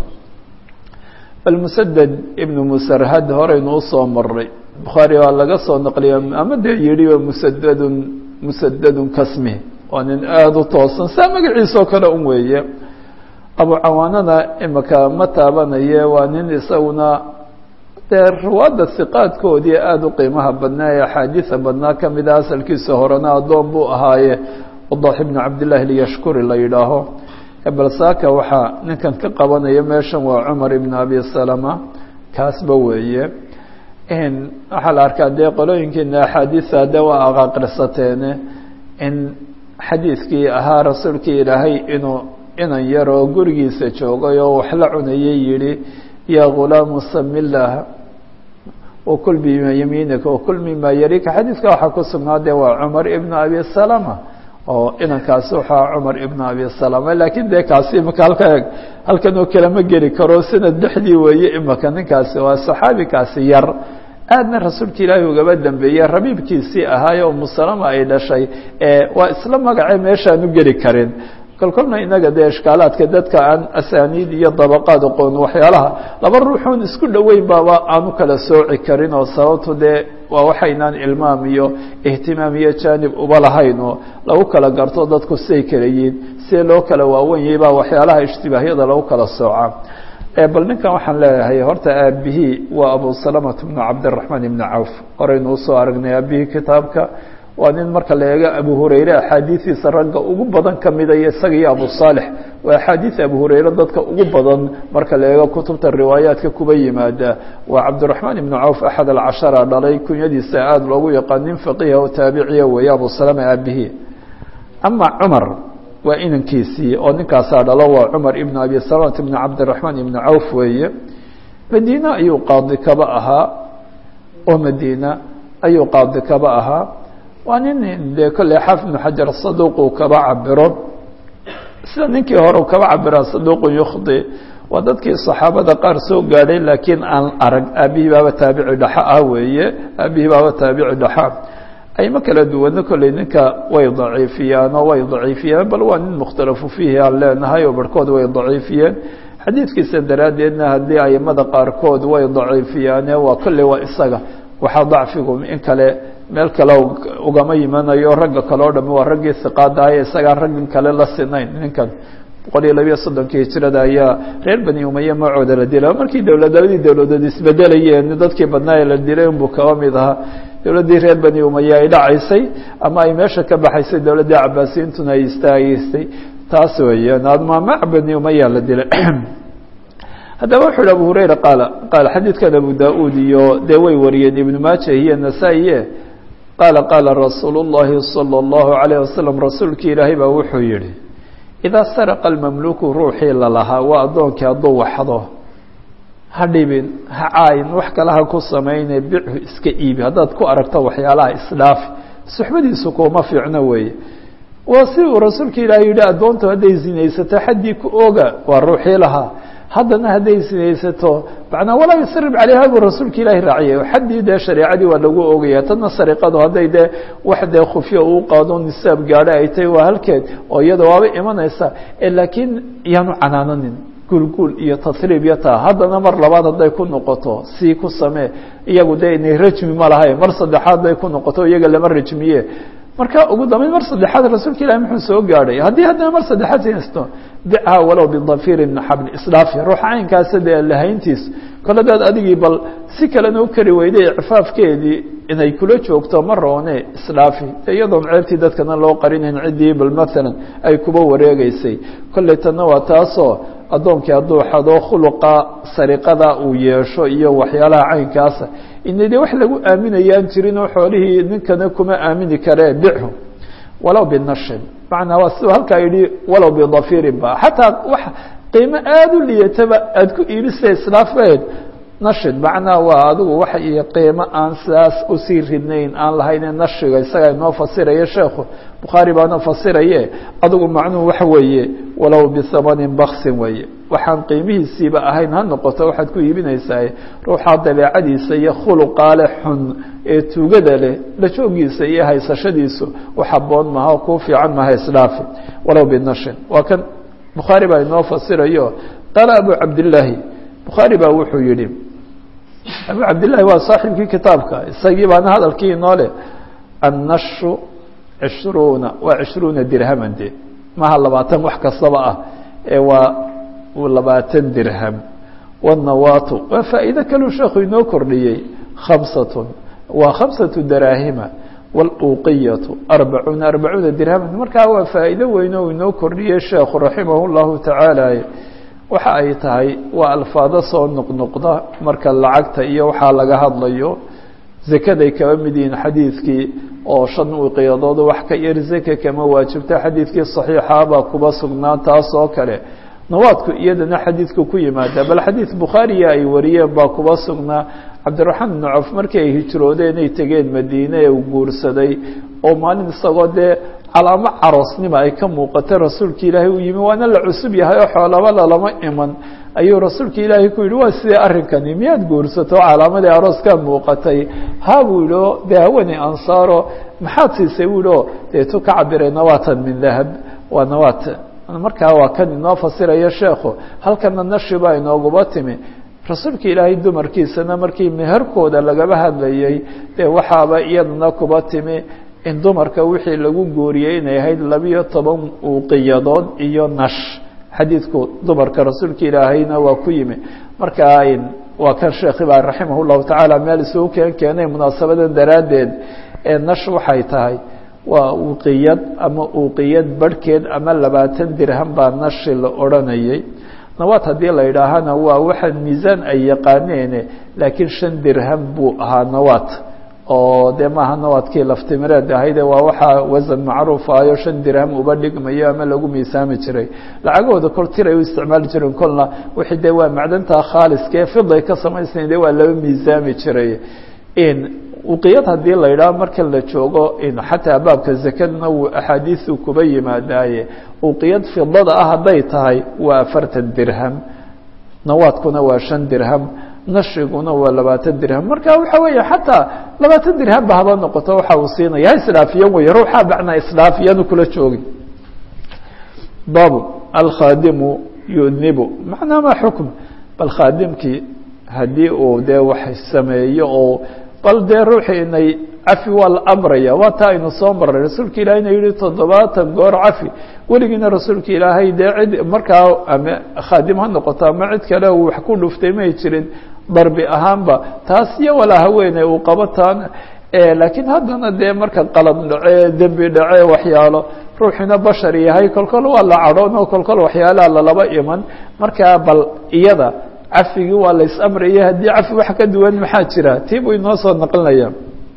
bal musadad ibnu musarhad horeynu usoo maray bukhaari waa laga soo naqliya ama dee yidhi musadadun musadadun kasmi waa nin aada u toosan saa magaciisoo kale un weeye abu cawaanana imika ma taabanaye waa nin isaguna dee ruwaadda hiqaadkoodii aada u qiimaha badnaa ee axaadiisa badnaa kamid ah asalkiisa horena addoon buu ahaaye wadax ibnu cabdillahi lyashkuri la yidhaaho balsaaka waxaa ninkan ka qabanaya meeshan waa cumar ibn abi salama kaasba weeye waxaa la arkaa dee qolooyinkiina axaadiisa de waa aqaqrisateene in xadiidkii ahaa rasuulkii ilaahay inuu inan yar oo gurigiisa joogay oo wax la cunayay yihi yaa ghulaamu sami illaah wakul bima yamiinika wakul mima yarika xadiidka waxaa ku sugnaa dee waa cumar ibn abi salama oo inankaasi waxaa cumar ibn abi salama laakiin dee kaasi imaka halka eg halkan oo kale ma geli karo sanad dhexdii weeye imaka ninkaasi waa saxaabi kaasi yar aadna rasuulka ilaahay ugaba dambeeyey rabiibkiisii ahaayo umu salama ay dhashay waa isla magace meeshaan u geli karin kolkolna inaga dee ishkaalaadka dadka aan asaaniid iyo dabaqaad aqoon waxyaalaha laba ruuxoon isku dhoweyn baaba aanu kala sooci karin oo sababto dee waa waxaynaan ilmaam iyo ihtimaam iyo jaanib uba lahayn oo lagu kala garto dadku siay kala yihiin see loo kala waawanyay baa waxyaalaha ishtibaahyada lagu kala sooca bal ninkan waxaan leeyahay horta aabihii waa abu salamata bnu cabdiraxmaan ibni cawf horaynu usoo aragnay aabihii kitaabka waa nin marka la eego abu hurayre axaadiistiisa ragga ugu badan ka mida iyo isaga iyo abu saalix waa axaadiis abu hurayre dadka ugu badan marka la eego kutubta riwaayaadka kuba yimaada waa cabdiraxmaan ibnu cawf axad alcashara dhalay kunyadiisa aada loogu yaqaan nin faqiiha oo taabiciya weeye abu salama aabihii ama cumar waa inankiisii oo ninkaasaa dhalo waa cumar ibn abi salamata ibn cabdiraxmaan ibnu cawf weeye madiina ayuu qaadi kaba ahaa oo madiina ayuu qaadi kaba ahaa waa nin dee kolley xaafid ibnu xajar saduuquu kaba cabiro sida ninkii hore u kaba cabira saduuqun yukhdi waa dadkii saxaabada qaar soo gaadhay laakiin aan arag aabihii baaba taabici dhaxa ah weeye aabihii baaba taabici dhaxa ayma kala duwana kolley ninka way daciifiyaan oo way daciifiyeen bal waa nin mukhtalafu fiihi aan leenahay oo barhkood way daciifiyeen xadiidkiisa daraaddeedna haddii aimada qaarkood way daciifiyaane waa kolley waa isaga waxaa dacfigu in kale meel kale ugama yimanayo ragga kale o dham waa raggii hiqaada ah isagaan raggin kale la sinayn ninkan boqol iyo labiyo soddonkii hijrada ayaa reer bani umaye macooda la dila markii dowladabadii dowladood isbedelayeen dadkii badnaa ee la dilay unbuu kaba mid ahaa dowladdii reer bani umaye ay dhacaysay ama ay meesha ka baxaysay dowladdii cabaasiyiintuna ay istaagaysay taas weeyaan admaamac bani umaya la dilay haddaba wuxu uhi abu hurayra qaala qaala xadiidkan abu da-uud iyo dee way wariyeen ibnu maaja iyo nasaa-iye qaala qaala rasuulu llahi salى اllahu alayh wasalam rasuulkii ilaahay baa wuxuu yihi idaa saraqa almamluku ruuxii lalahaa waa addoonkii hadduu waxdo ha dhibin ha caayin wax kale ha ku samayne bichu iska iibi haddaad ku aragto waxyaalaha isdhaafi suxbadiisu kuma fiicno weeye waa si uu rasuulka ilaahay yihi addoontu hadday zinaysato xaddii ku oga waa ruuxii lahaa haddana hadday sinaysato macnaa walaa yusarib calayha buu rasuulka ilaahi raaciyay xaddii dee shareecadii waa lagu ogaya tadna sariqadu hadday dee wax dee khufyo uu qaado nisaab gaadho ay tahay waa halkeed oo iyada waaba imanaysa laakiin yaanu canaananin gulgul iyo tasriib iyo taa haddana mar labaad hadday ku noqoto sii ku samee iyagu dee inay rajmi ma lahay mar saddexaad day ku noqoto iyaga lama rajmiye marka ugu dambeyn mar saddexaad rasuulka ilahi muxuu soo gaadhay haddii haddana mar saddexaad sinaysto bichaa walow bidafiirin min xabli isdhaafi ruuxa caynkaasa dee lahayntiis kole daad adigii bal si kalena u kari weyday icfaafkeedii inay kula joogto ma roone isdhaafi iyadoon ceebtii dadkana loo qarinayn ciddii bal maalan ay kuba wareegeysay kolley tanna waa taasoo addoonkii hadduu xado khuluqa sariqada uu yeesho iyo waxyaalaha caynkaasa ina de wax lagu aaminayaan jirin oo xoolihii ninkana kuma aamini karee bichu walow binashin macnaa waa siduu halkaa yidhi walow bidafiirin ba xataa wax qiimo aada u liyataba aada ku iibisa isdhaafeed nashid macnaa waa adigu wax iyo qiimo aan sidaas usii ridnayn aan lahayne nashiga isagaa inoo fasiraya sheekhu bukhaari baana fasiraye adigu macnuhu waxa weeye walow bihamanin baksin weeye waxaan qiimihiisiiba ahayn ha noqoto waxaad ku iibinaysaa ruuxaa dabeecadiisa iyo khuluqaale xun ee tuugada leh la joogiisa iyo haysashadiisu wax haboon maha oo kuu fiican maha isdhaafi walow binashin waa kan bukhaari baa inoo fasirayo qaala abu cabdillaahi bukhaari baa wuxuu yihi abu cabdillahi waa saaxibkii kitaabka isagii baana hadalkii inoo leh annashu cishruuna waa cishruuna dirhaman de maha labaatan wax kastaba ah ee waa labaatan dirham wanawaatu waa faa'iide kaluu sheekhu inoo kordhiyey khamsatun waa khamsatu daraahima waluuqiyatu arbacuuna arbacuuna dirhaman markaa waa faa'iido weyno inoo kordhiyey sheekhu raximah llahu tacaala waxa ay tahay waa alfaado soo noqnoqda marka lacagta iyo waxaa laga hadlayo zakaday kaba mid yihiin xadiidkii oo shan uqiyadood wax ka yar zaka kama waajibta xadiidkii saxiixabaa kuba sugnaa taas oo kale nawaadku iyadana xadiidku ku yimaada bal xadiid bukhaariya ay wariyeen baa kuba sugnaa cabdiraxmaan ibnu cawf markii ay hijroodeen ay tegeen madiine ee u guursaday oo maalin isagoo dee calaamo caroosnima ay ka muuqatay rasuulka ilaahay u yimi waana la cusub yahay oo xoolaba lalama iman ayuu rasuulka ilaahay ku yidhi waa sidee arrinkani miyaad guursato calaamadii arooskaa muuqatay ha buu yidhi o dee haweeney ansaaro maxaad siisay buu yidhi o deetu ka cabirey nawaatan min dahab waa nawaat markaa waa kan inoo fasirayo sheekhu halkana nashi baa inooguba timi rasuulka ilaahay dumarkiisana markii meherkooda lagaba hadlayay dee waxaaba iyadana kuba timi in dumarka wixii lagu gooriyey inay ahayd labiyo toban uuqiyadood iyo nash xadiidku dumarka rasuulka ilaahayna waa ku yimi markaa waa kan sheekhi baa raximah llahu tacaala meel isugu keen keenay munaasabadan daraaddeed ee nash waxay tahay waa uuqiyad ama uuqiyad barhkeed ama labaatan dirham baa nashi la odhanayay nawaad haddii la yidhaahana waa waxa miisaan ay yaqaaneene laakiin shan dirham buu ahaa nawaad oo dee maaha nawaadkii laftimireed ahayde waa waxaa wasan macruuf ahayo shan dirham uba dhigmayo ama lagu miisaami jiray lacagahooda kol tiray u isticmaali jireen kolna wixii dee waa macdantaa khaaliskaee fiday ka samaysnayn de waa laba miisaami jiray uqiyad haddii la yidhaho marka la joogo xataa baabka zakadna wuu axaadiisu kuba yimaadaaye uqiyad fidada ah hadday tahay waa afartan dirham nawaadkuna waa shan dirham nashiguna waa labaatan dirham marka waxa weeye xataa labaatan dirham ba haba noqoto waxa uu siinaya ha isdhaafiyan wey ruuxaa bacnaa isdhaafiyanu kula joogin babu alkhaadimu yudnibu macnaa ma xukm bal khaadimkii haddii uu dee wax sameeyo oo bal dee ruuxii inay cafi waa la amraya waa taa aynu soo maray rasuulka ilahay ina yihi toddobaatan goor cafi weligiina rasuulka ilaahay dee cid markaa ama khaadim ha noqoto ama cid kale uu wax ku dhuftay may jirin darbi ahaanba taas iyo walaa haweeney uu qabataan laakiin haddana dee marka qalad dhace dembi dhace waxyaalo ruuxina bashar yahay kolkol waa la cadhoon oo kolkol waxyaalaha lalaba iman markaa bal iyada cafigii waa la is-amraya haddii cafi wax ka duwan maxaa jira tii buu inoo soo naqlinaya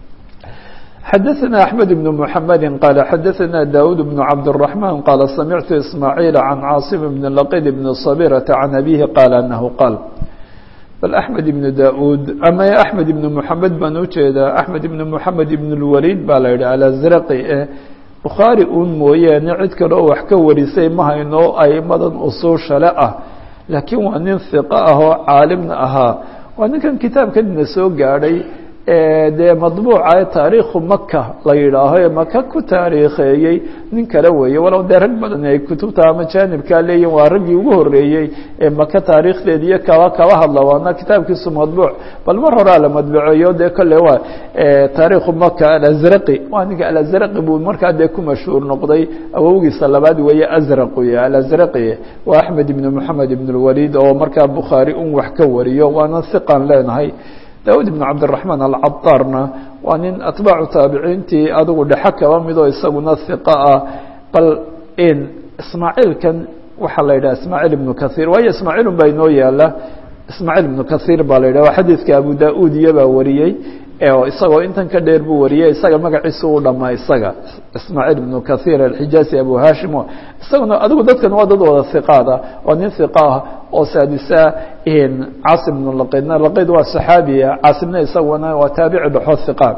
xadaثna أحmed بن محamedi qala xadaثna daud بن cabdالرحman qala samictu ismaaعيil can cاaصim بn laqid بn صabيرة can abihi qala anahu qaal bal أحmed بn daud ama أحmed بn محamed baan ujeedaa أحmed بn محamed بn الwalid baa la yihi alazraqi e bukhaari un mooyaane cid kale oo wax ka warisay ma hayno aimadan usuushale ah laakiin waa nin hiqo ah oo caalimna ahaa waa ninkan kitaabkanina soo gaadhay dee madbuuca ee taariikhu maka la yidhaaho ee maka ku taariikheeyey nin kale weeye walow dee rag badan ay kutubta ama jaanibkaa leeyihin waa raggii ugu horeeyey ee maka taariikhdeed iyo kaba kaba hadla waana kitaabkiisu madbuuc bal mar horaa la madbuceeyo dee kole waa taariikhu maka alazraqi waa ninka alazraqi buu markaa dee ku mashhuur noqday awowgiisa labaad weeye azraqi alazraqi waa axmed ibn moxamed ibn lwalid oo markaa bukhaari un wax ka wariyo waana hiqan leenahay daud ibn cabdالرaحman alcabطarna waa nin atbaacu taabiciintii adigu dhexe kaba midoo isaguna hiqa ah bal ismaaciilkan waxaa la yidhaha ismaaciil ibnu kaثيir waayo ismaaciilun baa inoo yaala ismaaciil ibnu kaثيir baa la yidhah waa xadiidka abu da-ud iyo baa wariyey isagoo intan ka dheer buu wariyey isaga magaciisa u dhamaa isaga ismaaciil ibnu kaثيir alxijaazi abu hashim isaguna adigu dadkan waa dad wada hiqaada waa nin hiqa ah oo saadisa caasim ibnu laqidna laqid waa saxaabiya caasimna isaguna waa taabici dhexo hiqaan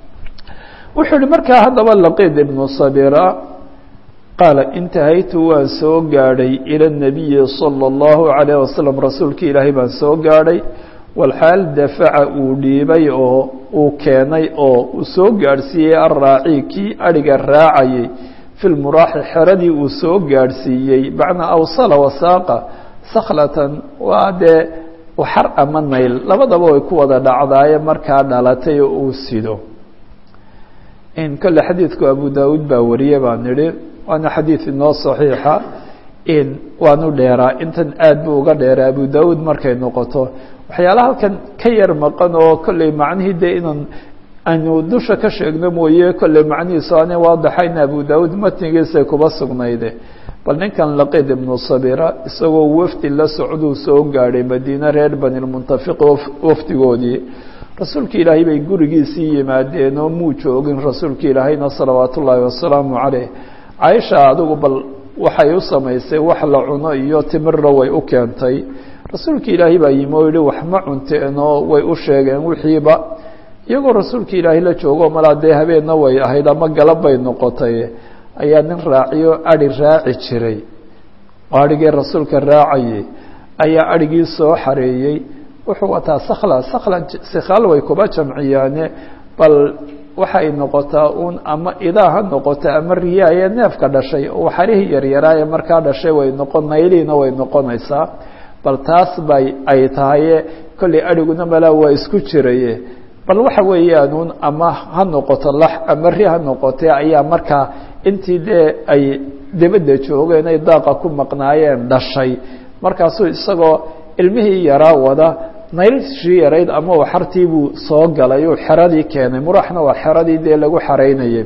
wuxuu yihi markaa haddaba laqid ibnu sabira qaala intahaytu waan soo gaadhay ila الnabiyi salى الlahu عalayه wasalam rasuulki ilaahay baan soo gaadhay walxaal dafaca uu dhiibay oo uu keenay oo uu soo gaadhsiiyey arraaci kii adhiga raacayay fi lmuraaxi xeradii uu soo gaadhsiiyey bacna awsala wasaaqa sakhlatan waa dee waxar ama nayl labadaba way ku wada dhacdaaye markaa dhalatay oo uu sido in kolle xadiidku abu daawuud baa wariye baan nidhi waana xadiid inoo saxiixa in waanu dheeraa intan aad buu uga dheeraa abu daawuud markay noqoto waxyaalaha halkan ka yar maqan oo kolley macnihii dee inaan aynu dusha ka sheegno mooye kolley macnihiisu aanay waadaxayn abu daawuud matnigiisay kuba sugnayde bal ninkan laqid ibnu sabira isagoo wafdi la socduu soo gaadhay madiine reer banilmuntafiq wafdigoodii rasuulka ilaahay bay gurigiisii yimaadeen oo muu joogin rasuulka ilaahayna salawaat ullaahi wasalaamu caleyh caaisha adigu bal waxay u samaysay wax la cuno iyo timirna way u keentay rasuulka ilaahay baa yimi oo yihi wax ma cunteenoo way u sheegeen wixiiba iyagoo rasuulka ilaahay la joogo malaa dee habeenna way ahayd ama galab bay noqotay ayaa nin raaciyo adhi raaci jiray oo adhigii rasuulka raacayay ayaa adhigii soo xareeyey wuxuu wataa sakla sakla sikhaal way kuba jamciyaane bal waxay noqotaa uun ama idaa ha noqota ama riyaaya neefka dhashay oo xarihii yaryaraaye markaa dhashay way noqon nayliina way noqonaysaa bal taas bay ay tahaye kolley adhiguna malaa waa isku jiraye bal waxa weeyaan uun ama ha noqoto lax ama ri ha noqotee ayaa markaa intii dee ay dibadda joogeen ay daaqa ku maqnaayeen dhashay markaasuu isagoo ilmihii yaraa wada naylshii yarayd ama uu xartii buu soo galay uu xeradii keenay muraxna waa xeradii dee lagu xaraynayay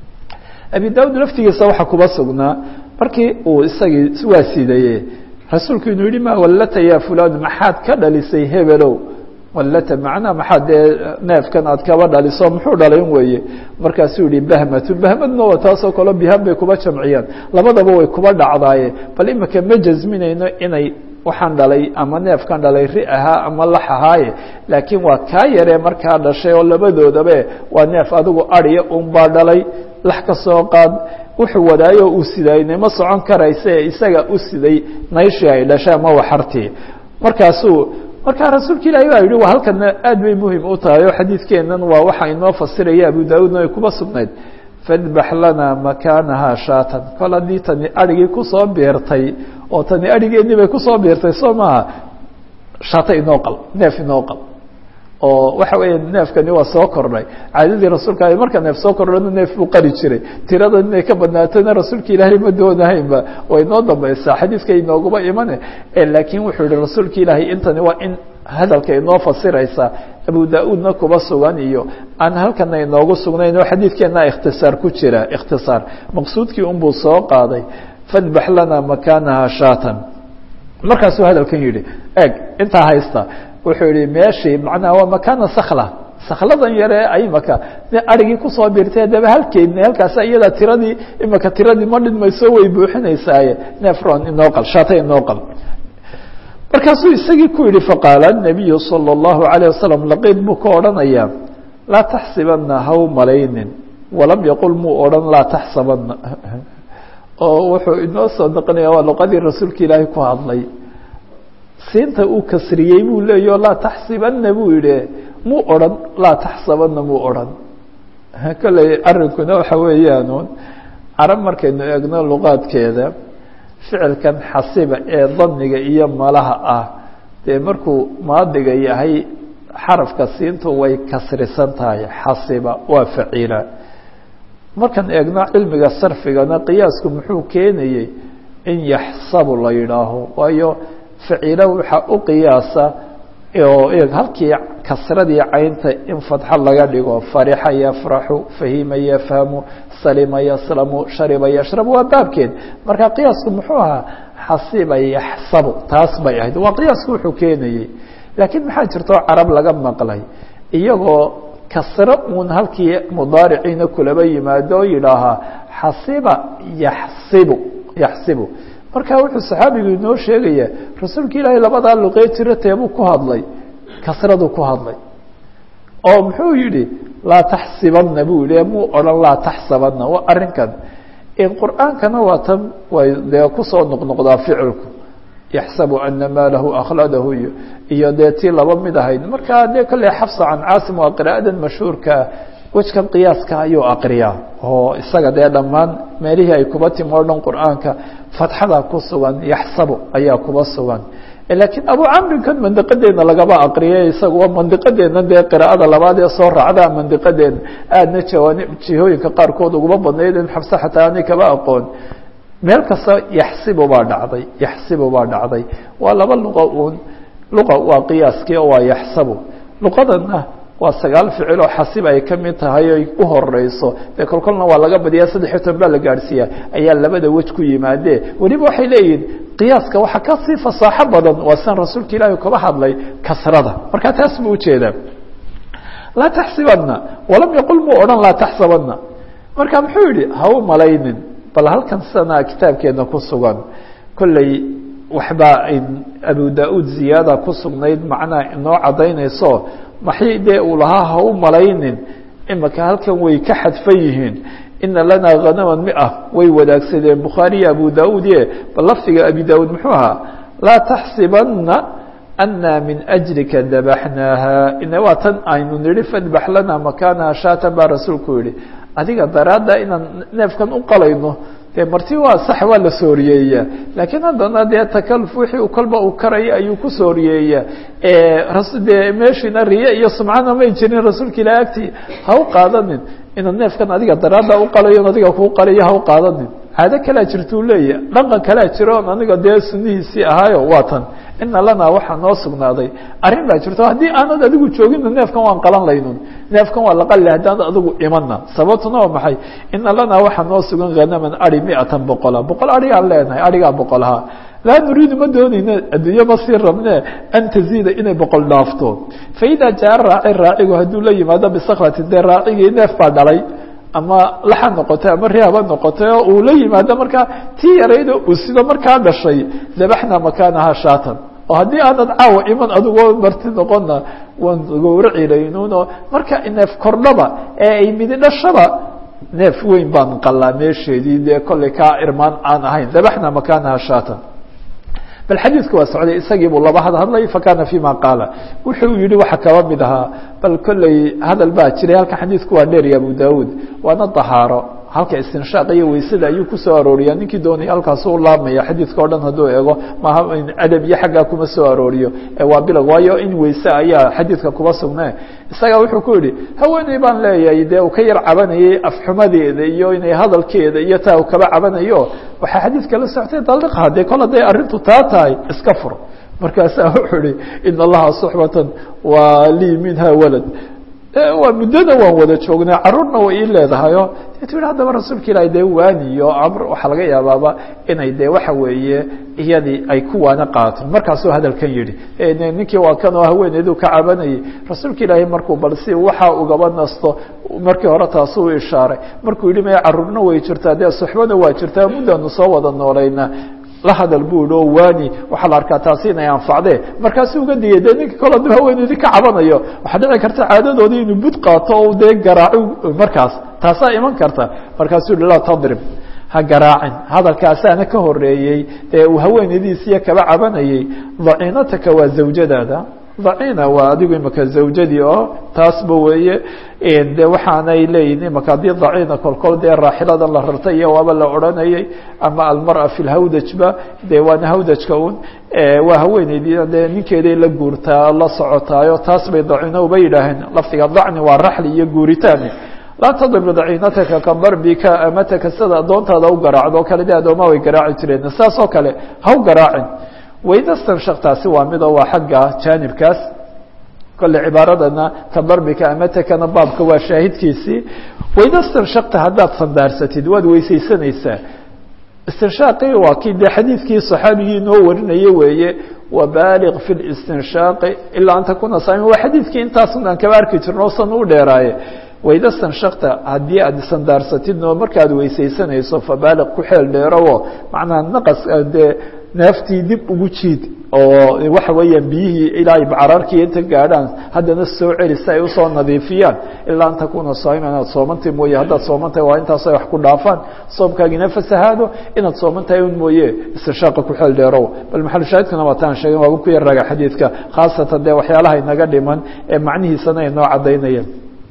abi daawud laftigiisa waxaa kuba sugnaa markii uu isagii waa sidaye rasuulku inuu yihi ma wallata ya fulaan maxaad ka dhalisay hebelow wallata macnaa maxaad dee neefkan aad kaba dhaliso muxuu dhalin weeye markaasuu yihi bahmatu bahmadna waa taasoo kaleo bihaan bay kuba jamciyaan labadaba way kuba dhacdaaye bal imika ma jasminayno inay waxaan dhalay ama neefkan dhalay ri ahaa ama lax ahaaye laakiin waa kaa yaree markaa dhashay oo labadoodabe waa neef adigu adhiya unbaa dhalay lax ka soo qaad wuxuu wadaayo uu sidaynay ma socon karayse isaga u siday nayshii ay dhashay ama waxartii markaasuu markaa rasuulka ilaahi baa yihi waa halkana aad bay muhim u tahay oo xadiidkeennan waa waxa inoo fasiraya abu daawuudna ay kuba sugnayd fadbax lana makaanaha shaatan kol haddii tani adhigii kusoo beertay oo tani adhigeennii bay kusoo beertay soo maaha shaata inoo qal neef inoo qal oo waxa weeye neefkani waa soo kordhay caadadii rasuulka marka neef soo kordhana neef buu qari jiray tirada inay ka badnaatona rasuulka ilaahay ma doonahaynba way inoo dambaysaa xadiidka inooguma imane laakiin wuxuu yihi rasuulka ilaahay intani waa in hadalka inoo fasiraysa abu da-uudna kuba sugan iyo aan halkana inoogu sugnayn oo xadiidkeena ikhtisaar ku jira ikhtisaar maqsuudkii unbuu soo qaaday fadbax lana makaanaha shaatan markaasuu hadalkan yihi eeg intaa haysta wuxuu yihi meeshii macnaha waa makaana sakla sakladan yaree ay imaka adhigii kusoo birtay adaba halkeedna halkaasa iyadaa tiradii imaka tiradii ma dhidmayso way buuxinaysaaye nefron inoo qal shaata inoo qal markaasuu isagii ku yihi faqaala الnabiyu salى الlahu عalيه wasalam laqiid buu ka odhanaya laa taxsibana haw malaynin walam yaqul muu odhan laa taxsabana oo wuxuu inoo soo noqonaya waa luqadii rasuulka ilaahay ku hadlay siinta uu kasriyey buu leeyaho laa taxsibana buu yihi muu odhan laa taxsabana muu odhan kolley arrinkuna waxa weeyaan carab markaynu eegno luqaadkeeda ficilkan xasiba ee daniga iyo malaha ah dee markuu maadiga yahay xarafka siintu way kasrisan tahay xasiba waa faciila markaan eegno cilmiga sarfigana qiyaasku muxuu keenayey in yaxsabu la yidhaaho waayo faciila waxaa u qiyaasa oo halkii kasradii caynta in fadxa laga dhigo farixa yafraxu fahima yafhamu salima yaslamu shariba yashrabu waa baabkeed marka qiyaasku muxuu ahaa xasiba yaxsabu taas bay ahayd waa qiyaasku wuxuu keenayey laakiin maxaa jirto carab laga maqlay iyagoo kasro uun halkii mudaariciina kulaba yimaado oo yidhaahaa xasiba yaxsibu yaxsibu marka wuxuu saxaabigu inoo sheegaya rasuulka ilaahay labadaa luqee jira teebuu ku hadlay kasraduu ku hadlay oo muxuu yihi laa taxsibana buu yihi muu odhan laa taxsabana waa arrinkan qur'aankana waa tan way dee kusoo noqnoqdaa ficilku yaxsabu ana maalahu akhladahu iyo iyo dee tii laba mid ahayd marka dee kolley xafsa can caasim waa qira'adan mashhuurka wejkan qiyaaska ayuu aqriyaa oo isaga dee dhammaan meelihii ay kuba timi o dhan qur'aanka fatxada ku sugan yaxsabu ayaa kuba sugan laakiin abu camrinkan mandiqadeena lagaba aqriyay isaga waa mandiqadeena dee qira'ada labaad ee soo raacda mandiqadeena aadna jawaani jihooyinka qaarkood uguma badnayd in xabse xataa ani kaba aqoon meel kasta yaxsibu baa dhacday yaxsibu baa dhacday waa laba luqa uun luqa waa qiyaaskii oo waa yaxsabu luqadana waa sagaal ficil oo xasib ay ka mid tahay oy u horeyso dee kolkolna waa laga badiyaa saddex iyo toban baa la gaadhsiiyaa ayaa labada wej ku yimaadee weliba waxay leeyihin qiyaaska waxaa kasii fasaaxo badan waa sian rasuulka ilaahi kaba hadlay kasrada marka taas buu ujeedaa laa taxsibana walam yaqul muu odhan laa taxsabana marka muxuu yihi ha u malaynin bal halkan sana kitaabkeena ku sugan kolley waxbaa abu da-uud ziyaada ku sugnayd macnaha inoo cadaynayso maxay dee uu lahaa ha u malaynin imaka halkan way ka xadfan yihiin ina lanaa hanaman mia way wadaagsadeen bukhaariya abu daud e bal lafdiga abi daud muxuu ahaa laa taxsibana ana min ajlika dabaxnaaha ina waa tan aynu nihi fadbax lana makaanaha shaatan baa rasuulku yihi adiga daraadda inaan neefkan u qalayno dee marti waa sax waa la sooriyeeyaa laakiin haddana dee takaluf wixii kolba uu karaya ayuu ku sooriyeeyaa dee meeshiina riye iyo sumcana may jirin rasuulka ilaah agtii ha u qaadanin inaad neefkan adiga daraadda u qalayo adiga kuu qalayo ha u qaadanin caado kalaa jirtuu leeyahy dhaqan kalaa jiro on aniga dee sunihiisii ahaayo waa tan ina lanaa waxaa noo sugnaaday arrin baa jirto haddii aanad adigu joogina neefkan waan qalan laynun neefkan waa la qali haddaanad adigu imana sababtuna waa maxay ina lanaa waxaa noo sugan hanaman ari miatan boqola boqol arigaan leenahay arigaa boqolha laa nuriidu ma doonayno adduunye ma sii rabne an taziida inay boqol dhaafto faidaa jaa raaci raacigu hadduu la yimaado bisakrati dee raacigii neef baa dhalay ama laxa noqotay ama rihaba noqotay oo uu la yimaado markaa tii yaraydo uu sida markaa dhashay dabaxnaa makaanaha shaatan oo haddii aanad caawa iman adigoo marti noqonna waan gowraci laynuno marka neef kordhaba ee ay midi dhashaba neef weyn baan qalaa meesheedii dee kollay kaa irmaan aan ahayn dabaxnaa makaanaha shaatan bal xadiidku waa socday isagii buu laba had hadlay fakana fima qaala wuxuu yihi waxa kaba mid ahaa bal kolley hadal baa jiray halka xadiidku waa dheer ya abu daud waana dahaaro halka istinshaaq iyo weysada ayuu kusoo arooriyaa ninkii doonaya halkaasu u laabmaya xadiidka o dhan hadduu eego maaha adab iyo xaggaa kuma soo arooriyo waa bilag waayo in weyse ayaa xadiidka kuba sugne isaga wuxuu ku yihi haweeney baan leeyahay dee uu ka yar cabanayay afxumadeeda iyo inay hadalkeeda iyo taa u kaba cabanayo waxaa xadiidka la soctay daliqha dee kol hadday arrintu taa tahay iska fur markaasaa wuxuu ihi ina allaha suxbatan waa lii minha walad waa muddada waan wada joognay caruurna way ii leedahayo tu haddaba rasuulka ilaahi dee waaniyo amr waxaa laga yaabaaba inay dee waxa weeye iyadii ay ku waana qaato markaasuu hadalkan yihi ninkii waa kan oo haweeneedu ka cabanayay rasuulka ilaahi markuu bal si waxa ugaba nasto markii hore taasuu ishaaray markuu yihi maya caruurna way jirtaa dee suxbana waa jirtaa muddaanu soo wada noolayna la hadal buu ihi oo waani waxaa la arkaa taasi inay anfacdee markaasu uga digay dee ninka kol hadduu haweeneydii ka cabanayo waxaa dhici karta caadadoodii inuu bud qaato o dee garaaco markaas taasaa iman karta markaasuu yihi laa tadrib ha garaacin hadalkaasaana ka horeeyey ee uu haweeneydiisiiyo kaba cabanayay daciinataka waa zawjadaada dacina waa adigu imaka zawjadii oo taasba weeye de waxaanay leeyihin imaka haddii dacina kolkol dee raaxilada la rartay iyo waaba la odhanayay ama almara fi lhawdajba de waana hawdajka un waa haweeneydii dee ninkeeday la guurtaa la socotaayo taas bay dacino uba yidhaaheen lafdiga dacni waa raxli iyo guuritaani laa tadrib daciinataka ka darbika amataka sida adoontaada u garaacdo o kale de addoomaa way garaaci jireen saas oo kale ha u garaacin waydastanshaktaasi waa midoo waa xagga jaanibkaas kolle cibaaradana ka darbika amatakana baabka waa shaahidkiisii waydastanshakta haddaad sandaarsatid waad weysaysanaysaa istinshaaqi waa kii dee xadiidkii saxaabigii inoo warinaya weeye wabaaliq fi listinshaaqi ilaa an takuna saaiman waa xadiidkii intaasun aan kaba arki jirno o san u dheeraaye waydastanshakta haddii aad sandaarsatid oo markaad weysaysanayso fabaaliq ku xeel dheerowo macnaha naqas dee neeftii dib ugu jiid oo waxa weeyaan biyihii ilaa ay bacararkii inta gaadhaan haddana soo celi si ay usoo nadiifiyaan ilaa an takuna saaiman inaad soomantay mooye haddaad soomantahay waa intaasay wax ku dhaafaan soomkaagina fasahaado inaad soomantahay un mooye istinshaaqa ku xeel dheerow bal maxalushaahidkana waa taan sheegen waaba ku yaraaga xadiidka khaasatan dee waxyaalaha inaga dhiman ee macnihiisana ay noo cadaynayaan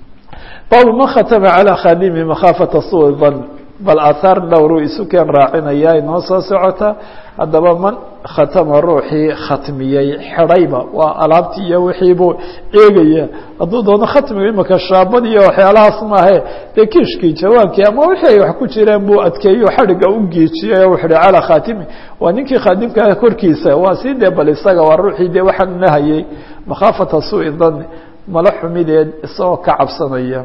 baabu man khatama calaa khadimi makhaafata suu dan bal ahaar dhowruu isu keen raacinaya inoo soo socota haddaba man khatama ruuxii khatmiyey xidhayba waa alaabtii iyo wixiibuu eegaya hadduu doono khatmiga imaka shaabadii iyo waxyaalahaas maahe dee kiishkii jawaankii ama wixii ay wax ku jireen buu adkeeyo xadhigga u geejiyay o wuxuuhi calaa khaatimi waa ninkii khaadimkaa korkiisa waa sii dee bal isaga waa ruuxii dee waxaan nahayey makhaafata suu-i dani mala xumideed isagoo ka cabsanaya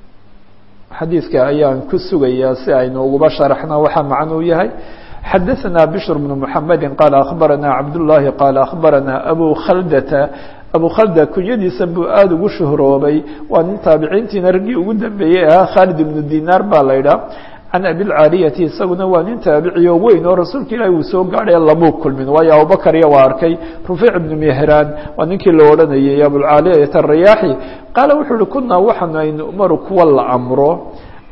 xadiidka ayaan ku sugayaa si aynu uguba sharaxno waxaa macnuu yahay xadaثna bشhr بن محamedi qaala akhbarana cabdالlahi qaala akhbarana abu khaldata abu khalda kunyadiisa buu aada ugu shuhroobay waa nin taabiciintiina raggii ugu dambeeyey ahaa khaalid ibnu dinaar baa la idhaah can abilcaaliyati isaguna waa nin taabiciyo weyn oo rasuulka ilaahi uu soo gaadhay lamuu kulmin waayo abubakar iyo waa arkay rufiic ibnu mehraan waa ninkii la odhanayay abulcaaliyat arayaaxi qaala wuxuu uhi kunaa waxaanu aynu umaru kuwa la amro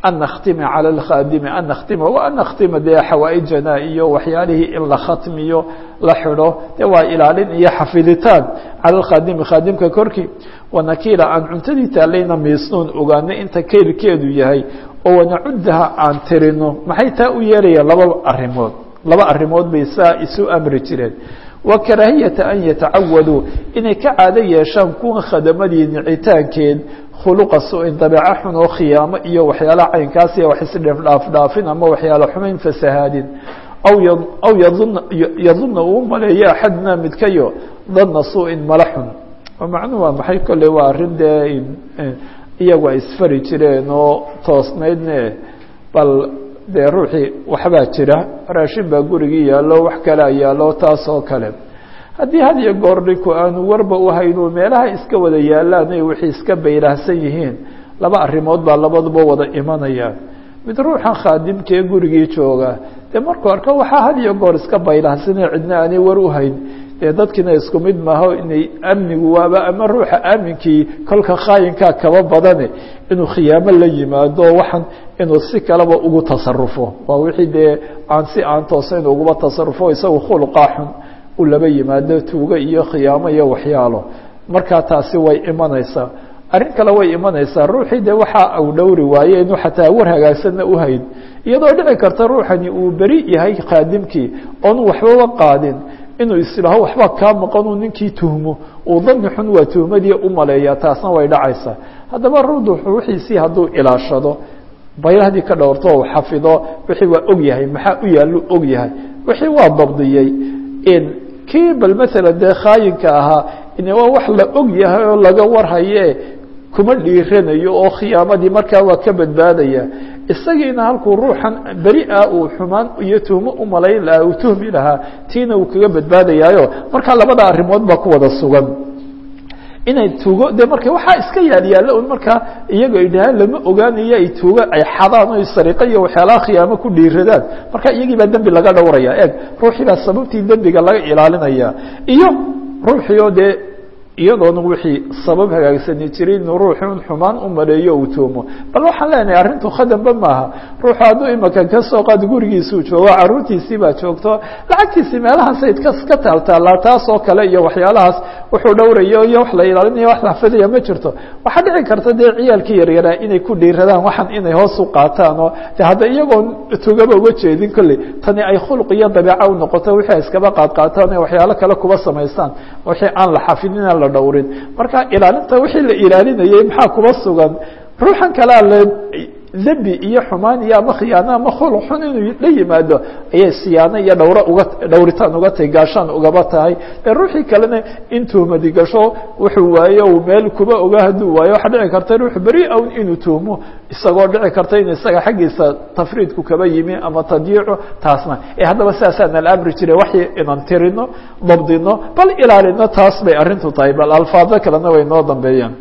an naktima calى اlkhaadimi an naktima wa an naktima dee xawaaijana iyo waxyaalihii in la khatmiyo la xidho dee waa ilaalin iyo xafiditaan cala lkhaadimi khaadimka korkii wanakiila aan cuntadii taalayna miisnuun ogaano inta kayrkeedu yahay oo wanacudaha aan tirino maxay taa u yeelayaan laba arimood laba arrimood bay saa isu amri jireen wa karaahiyata an yatacawaduu inay ka caado yeeshaan kuwa khadamadii nicitaankeed khuluqa su-in dabeeco xun oo khiyaamo iyo waxyaala caynkaas iyo wax isdhaafdhaafin ama waxyaala xumayn fasahaadin aw aw yadunna yadunna uu maleeyo axadna midkayo danna su-in mala xun oo macnuhu waa maxay kolley waa arrin dee iyagu ay isfari jireen oo toosnaydne bal dee ruuxii waxbaa jira raashin baa gurigii yaallo wax kalea yaallo taas oo kale haddii had iyo goor dhinku aanu warba u hayno meelaha iska wada yaalaan ay wixii iska bayrahsan yihiin laba arrimood baa labaduba wada imanayaan mid ruuxan khaadimkee gurigii jooga dee markuu arko waxaa had iyo goor iska bayrahsanee cidna aanay war u hayn dee dadkiina isku mid maaho inay amnigu waaba ama ruuxa aaminkii kolka khaayinkaa kaba badane inuu khiyaamo la yimaado waxan inuu si kaleba ugu tasarufo waa wixii dee aan si aan toosayn uguba tasarufo isagu khuluqaa xun u laba yimaado tuugo iyo khiyaamo iyo waxyaalo markaa taasi way imanaysaa arrin kale way imanaysaa ruuxii dee waxaa au dhowri waaye inuu xataa war hagaagsanna u hayn iyadoo dhici karta ruuxani uu beri yahay khaadimkii oonu waxbaba qaadin inuu islaaho waxba kaa maqanuu ninkii tuhmo uu dani xun waa tuhmadii u maleeyaa taasna way dhacaysaa haddaba ruudu wixiisii hadduu ilaashado baylahdii ka dhowrto u xafido wixii waa og yahay maxaa u yaallu og yahay wixii waa dabdiyey kii bal maala dee khaayinka ahaa in waa wax la og yahay oo laga warhaye kuma dhiiranayo oo khiyaamadii markaa waa ka badbaadaya isagiina halkuu ruuxan beri ah uu xumaan iyo tuhmo u malayn lahaa uu tuhmi lahaa tiina uu kaga badbaadayaayo markaa labada arrimood baa ku wada sugan inay tuugo de marka waxaa iska yaal yaalla un markaa iyago ay dhahaan lama ogaanayo ay tuugo ay xadaan o sariqo iyo waxyaalaha khiyaamo ku dhiiradaan marka iyagii baa dembi laga dhowraya eeg ruuxii baa sababtii dembiga laga ilaalinaya iyo ruuxii oo dee iyadoona wixii sabab hagaagsani jiray inuu ruuxi un xumaan u maleeyo uu tuumo bal waxaan leenahay arrintu khadamba maaha ruuxu hadduu imaka ka soo qaad gurigiisuu joogo carruurtiisii baa joogto lacagtiisii meelahaasay ka taaltaallaa taas oo kale iyo waxyaalahaas wuxuu dhowrayo iyo wax la ilaalinaya wax la xafidaya ma jirto waxaa dhici karta dee ciyaalkii yaryaraa inay ku dhiiradaan waxan inay hoos u qaataan oo de hadda iyagoon tugaba uga jeedin kolley tani ay khuluq iyo dabeeca u noqoto wixii ay iskaba qaad qaataan ee waxyaalo kale kuba samaystaan wixii aan la xafidin la dhowrin marka ilaalinta wixii la ilaalinayay maxaa kuba sugan ruuxan kalea le dembi iyo xumaan iyo ama khiyaano ama khuluq xun inuu la yimaado ayay siyaano iyo dhowro uga dhowritaan uga tahay gaashaan ugaba tahay ee ruuxii kalena intuu madigasho wuxuu waayo uu meel kuba oga hadduu waayo waxaa dhici karta ruux beri awn inuu tuhmo isagoo dhici karta in isaga xaggiisa tafriidku kaba yimi ama tadyiico taasna ee haddaba sidaasaana la amri jiray waxii inan tirino dabdino bal ilaalino taas bay arrintu tahay bal alfaado kalena way noo dambeeyaan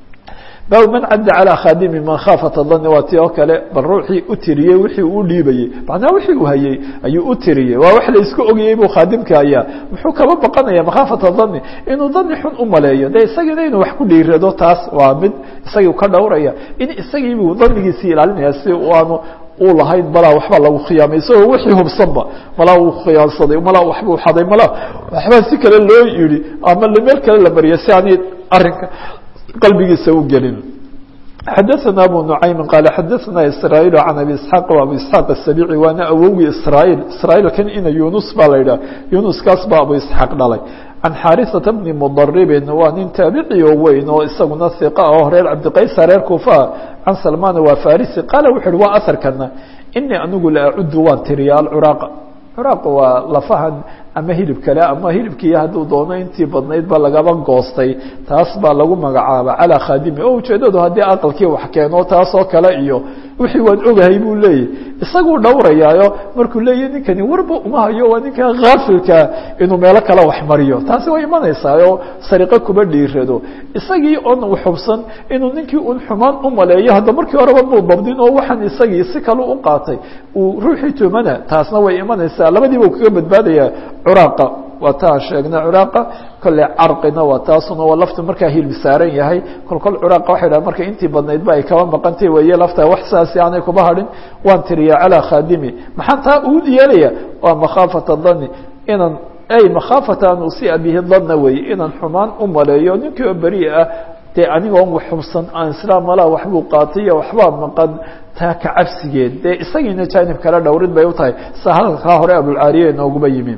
bab man cadda calىa khaadimi man khaafata dani waa ti oo kale bal ruuxii u tiriyey wixii uu dhiibayey macnaa wixii uu hayey ayuu u tiriyey waa wax la isku ogayey buu khaadimka hayaa muxuu kaba baqanaya makhaafata dani inuu dani xun u maleeyo de isagiina inuu wax ku dhiirado taas waa mid isagii ka dhowraya in isagiibuu danigiisii ilaalinaya si aanu uu lahayn malaa waxba lagu khiyaamay isagoo wixii hubsanba malaa uu khiyaansaday malaa waxbuu xaday malaa waxbaa si kale loo yidhi ama meel kale la mariya si aanay arinka qalbigiisa u gelin xadaثna abu نuعaymi qaal xadaثna isrايل can abi isحاaq abu isحاaq الsabici waana awowgii isrايل isrايل kan ina yunus baa la yidhah yunuskaas baa abu isحaaq dhalay can xaariثata bni mdaribin waa nin taabici oo weyn oo isaguna hiqa oo reer cabdiqaysa reer kufa can salmana waa farisi qaala wuxu uhi waa aharkana inii anigu la acudu waan tiriya alcuraaqa curaaq waa lafahan ama hilib kale ama hilibkii hadduu doono intii badnayd ba lagaba goostay taas baa lagu magacaaba calaa khaadimi oo ujeedadu haddii aqalkii wax keeno taas oo kale iyo wixii waan ogahay buu leeyahy isaguu dhowrayaayo markuu leeyahy ninkani warba uma hayo waa ninkan kaafilka inuu meelo kale wax mariyo taasi way imanaysaa oo sariqo kuba dhiirado isagii oon uxubsan inuu ninkii un xumaan u maleeyo hadda markii horeba muu dabdin oo waxaan isagii si kale u qaatay uu ruuxii tumana taasna way imanaysaa labadiiba u kaga badbaadaya curaaqa waa taa sheegnay curaaqa kolley carqina waa taasuna waa laftu markaa hilbi saaran yahay kol kol curaaqa waxay dhaha marka intii badnaydba ay kaba maqantay weeye lafta wax saasi aanay kuba hadhin waan tiriyaa calaa khaadimi maxaan taa ugu yeelaya waa makhaafata dani inaan ay makhaafata an usia bihi danna weeye inaan xumaan u maleeyo ninkii oo beri ah dee anigoon wax xubsan aan islaam malaa waxbuu qaatiyo waxbaa maqan taa ka cabsigeed dee isagiina jaanib kale dhowrid bay u tahay sa hadalkaa hore abulcaariye inooguma yimi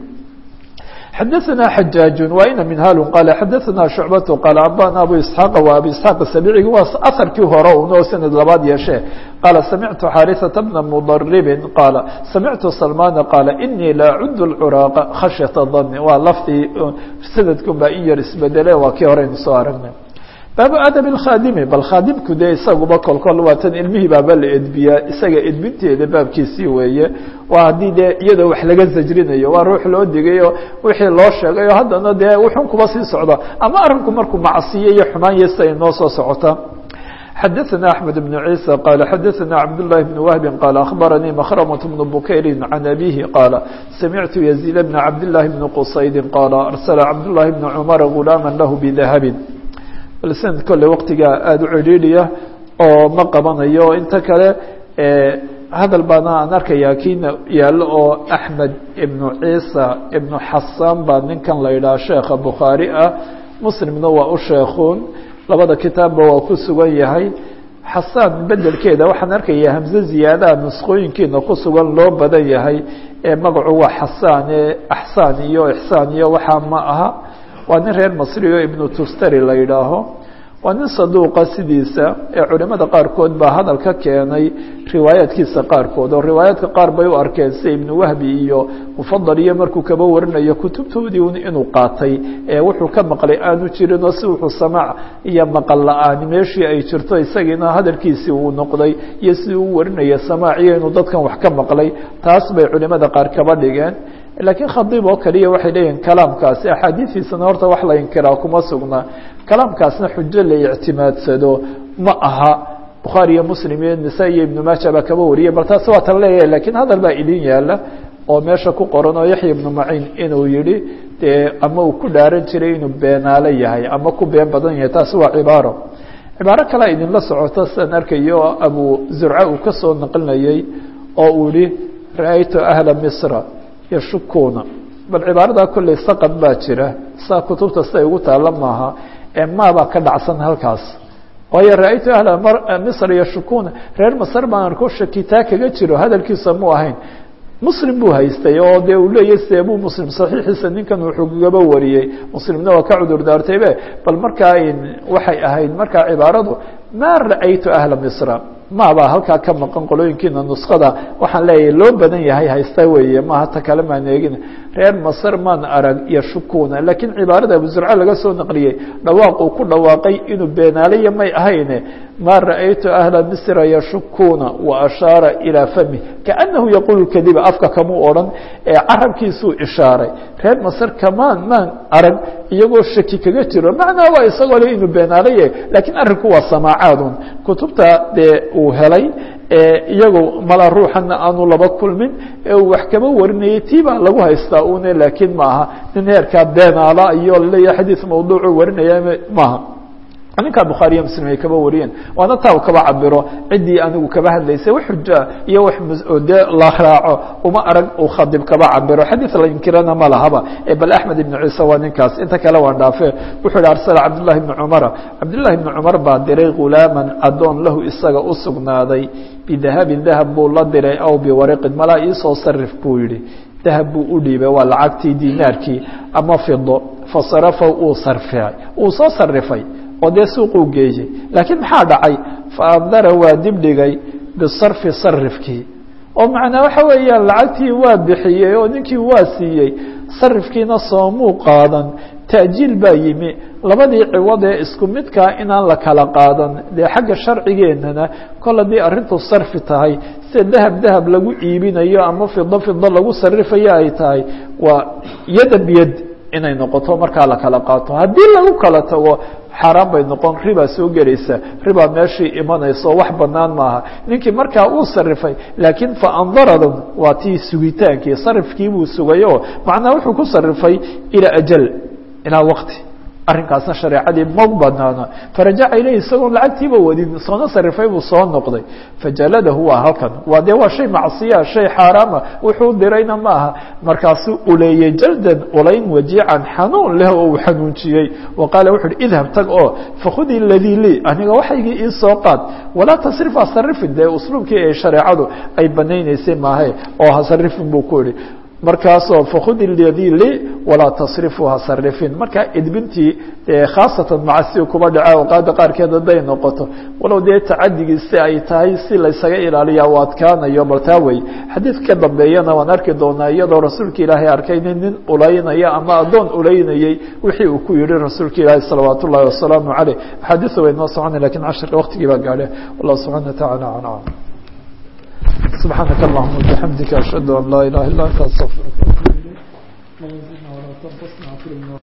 xadaثna xajaaج waina minhal qal xadaثna shucbaة qaal abana abu isxaaq wa abu isxaaq sabiciga waa aharkii hore unoo sanad labaad yeeshee qaala samictu xaariثaةa bna mudaribi qaala samictu salmana qaala inii la acud اcuraaqa khashyaةa dani waa laftii sanadkun baa in yar isbedele waa kii horeynu soo aragnay baabu adab اkhaadimi bal khaadimku dee isaguba kolkol waa tan ilmihii baaba la edbiyaa isaga edbinteeda baabkiisii weeye waa haddii dee iyadoo wax laga sajrinayo waa ruux loo digayo wixii loo sheegayo haddana dee wuxun kuba sii socda ama arinku markuu macsiye iyo xumaan yesta ay noo soo socota xadaثna أحmed بن عيسى qال xadaثna cabdاللahi بن وهب qال أخbaranii مkhrمة بن bukayri عan أbيه qاala samictu يزيد بن cabdاللahi بن qصayd qاala arsla cabdاللahi بن cmر غulاama lah bdahب sanad kolle waktigaa aada u cidhiidhiya oo ma qabanayo inta kale hadal baana aan arkayaa kiina yaallo oo axmed ibnu ciisa ibnu xasaan baa ninkan la yidhaha sheekha bukhaari ah muslimna waa u sheekuun labada kitaabba waa ku sugan yahay xasaan bedelkeeda waxaan arkayaa hamze ziyaadaha nusqooyinkiina ku sugan loo badan yahay ee magacu waa xasaan ee axsaan iyo ixsaan iyo waxaa ma aha waa nin reer masri oo ibnu tustari la yidhaaho waa nin saduuqa sidiisa ee culimada qaarkood baa hadal ka keenay riwaayaadkiisa qaarkood oo riwaayaadka qaar bay u arkeen sida ibnu wahbi iyo mufadal iyo markuu kaba warinayo kutubtoodii un inuu qaatay ee wuxuu ka maqlay aanu jirin oo si wuxuu samaac iyo maqal la-aani meeshii ay jirto isagiina hadalkiisii uu noqday iyo sidii u warinaya samaaciyo inuu dadkan wax ka maqlay taas bay culimada qaar kaba dhigeen laakiin khadiib oo kaliya waxay leeyihin kalaamkaasi axaadiistiisana horta wax la inkiraa kuma sugnaa kalaamkaasna xujo la ictimaadsado ma aha bukhaari iyo muslim iyo nisa iyo ibnu maaja baa kaba wariyay bal taasi waa tan leeyahay lakiin hadal baa idin yaala oo meesha ku qoran oo yaxya ibnu maciin inuu yihi dee ama uu ku dhaaran jiray inuu beenaalo yahay ama ku been badan yahay taasi waa cibaaro cibaaro kalea idinla socoto sidaan arkayo abu zurca uu ka soo naqlinayay oo uu yihi ra-aytu ahla misra yashukuna bal cibaaradaa kolley saqad baa jira saa kutubta siday ugu taalla maaha ee maabaa ka dhacsan halkaas waayo ra-aytu ahla misr yashukuna reer masr baan arko shakitaa kaga jiro hadalkiisa mu ahayn muslim buu haystay oo dee uu leeyahy seebuu muslim saxiixiisa ninkan wuxuu gaba wariyey muslimna waa ka cudur daartaybe bal markaa waxay ahayd markaa cibaaradu ma ra-aytu ahla misra maabaa halkaa ka maqan qolooyinkiina nuskada waxaan leeyahay loo badan yahay haysta weeye maaha ta kale maan eegin reer masr maan arag yashukuna laakiin cibaarada abu zurca laga soo naqliyey dhawaaq uu ku dhawaaqay inuu beenaalayo may ahayne ma ra-aytu ahla misra yashukuna wa ashaara ilaa fami kaanahu yaquulu kadiba afka kamuu odhan ee carabkiisuu ishaaray reer masr kamaan maan arag iyagoo shaki kaga jiro macnaa waa isagoo le inuu beenaalaye laakiin arrinku waa samaacaadun kutubta dee uu helay iyago mala ruuxana aanu laba kulmin ee uu wax kaba warinayay tii baa lagu haystaa une laakiin maaha nin heerkaa beenaala iyo laleeyahay xadiis mawduucu warinaya maaha ninkaa bukhaariya muslim ay kaba wariyeen waana taa u kaba cabiro ciddii anigu kaba hadlaysay wax xujaa iyo wax de la raaco uma arag uu khadib kaba cabiro xadiis la inkirana ma lahaba bal axmed ibnu ciise waa ninkaas inta kale waan dhaafe wuxuu yihi arsala cabdullahi ibnu cumara cabdullahi ibnu cumar baa diray ghulaaman adoon lahu isaga u sugnaaday bidahabin dahab buu la diray aw biwariqin malaa iisoo sarif buu yihi dahab buu u dhiibay waa lacagtii dinaarkii ama fido fasarafa uu sarfay uu soo sarifay oo dee suuquu geeyey laakiin maxaa dhacay faandara waa dibdhigay bisarfi sarifkii oo macnaa waxa weeyaan lacagtii waa bixiyey oo ninkii waa siiyey sarifkiina soomuu qaadan ta'jiil baa yimi labadii ciwad ee isku midkaa inaan la kala qaadan dee xagga sharcigeennana kol haddii arrintu sarfi tahay sida dahab dahab lagu iibinayo ama fido fido lagu sarifayo ay tahay waa yada biyad inay noqoto markaa la kala qaato haddii lagu kala tago xaaraan bay noqon ribaa soo gelaysa ribaa meeshii imanayso wax banaan maaha ninkii markaa uu sarifay laakiin faandaradun waa tii sugitaankii sarifkii buu sugay oo macnaa wuxuu ku sarifay ilaa ajal ilaa waqti arrinkaasna shareecadii ma banaana farajaca ilayhi isagoon lacagtiiba wadin soona sarifay buu soo noqday fajaladahu waa halkan waa dee waa shay macsiya shay xaaraama wuxuu dirayna ma aha markaasuu uleeyey jaldan ulayn wajiican xanuun leh oo uu xanuunjiyey wa qaala wuxu uhi idhab tag oo fakhudi ladii lii aniga waxaygii ii soo qaad walaa tasrif ha sarifin dee usluubkii ay shareecadu ay banaynaysay maahe oo ha sarifin buu ku idhi markaasoo fakhudi ladii lii walaa tasrifu ha sarifin markaa edbintii khaasatan macasi kuba dhaca awqaada qaarkeed hadday noqoto walow dee tacadigii si ay tahay si laysaga ilaaliya u adkaanayo bal taa wey xadiidka ka dambeeyana waan arki doonaa iyadoo rasuulka ilaahay arkay nin nin ulaynaya ama addoon ulaynayey wixii uu ku yihi rasuulka ilaahay salawaat ullahi wasalaamu caleyh axaadiثa way noo socona lakin cashirka waktigii baa gaadhe wallah subxana wataعala aclam سبحانك اللهم وبحمدك أشهد أن لا إله إلا أنت أستغفرك وأتوب إليك.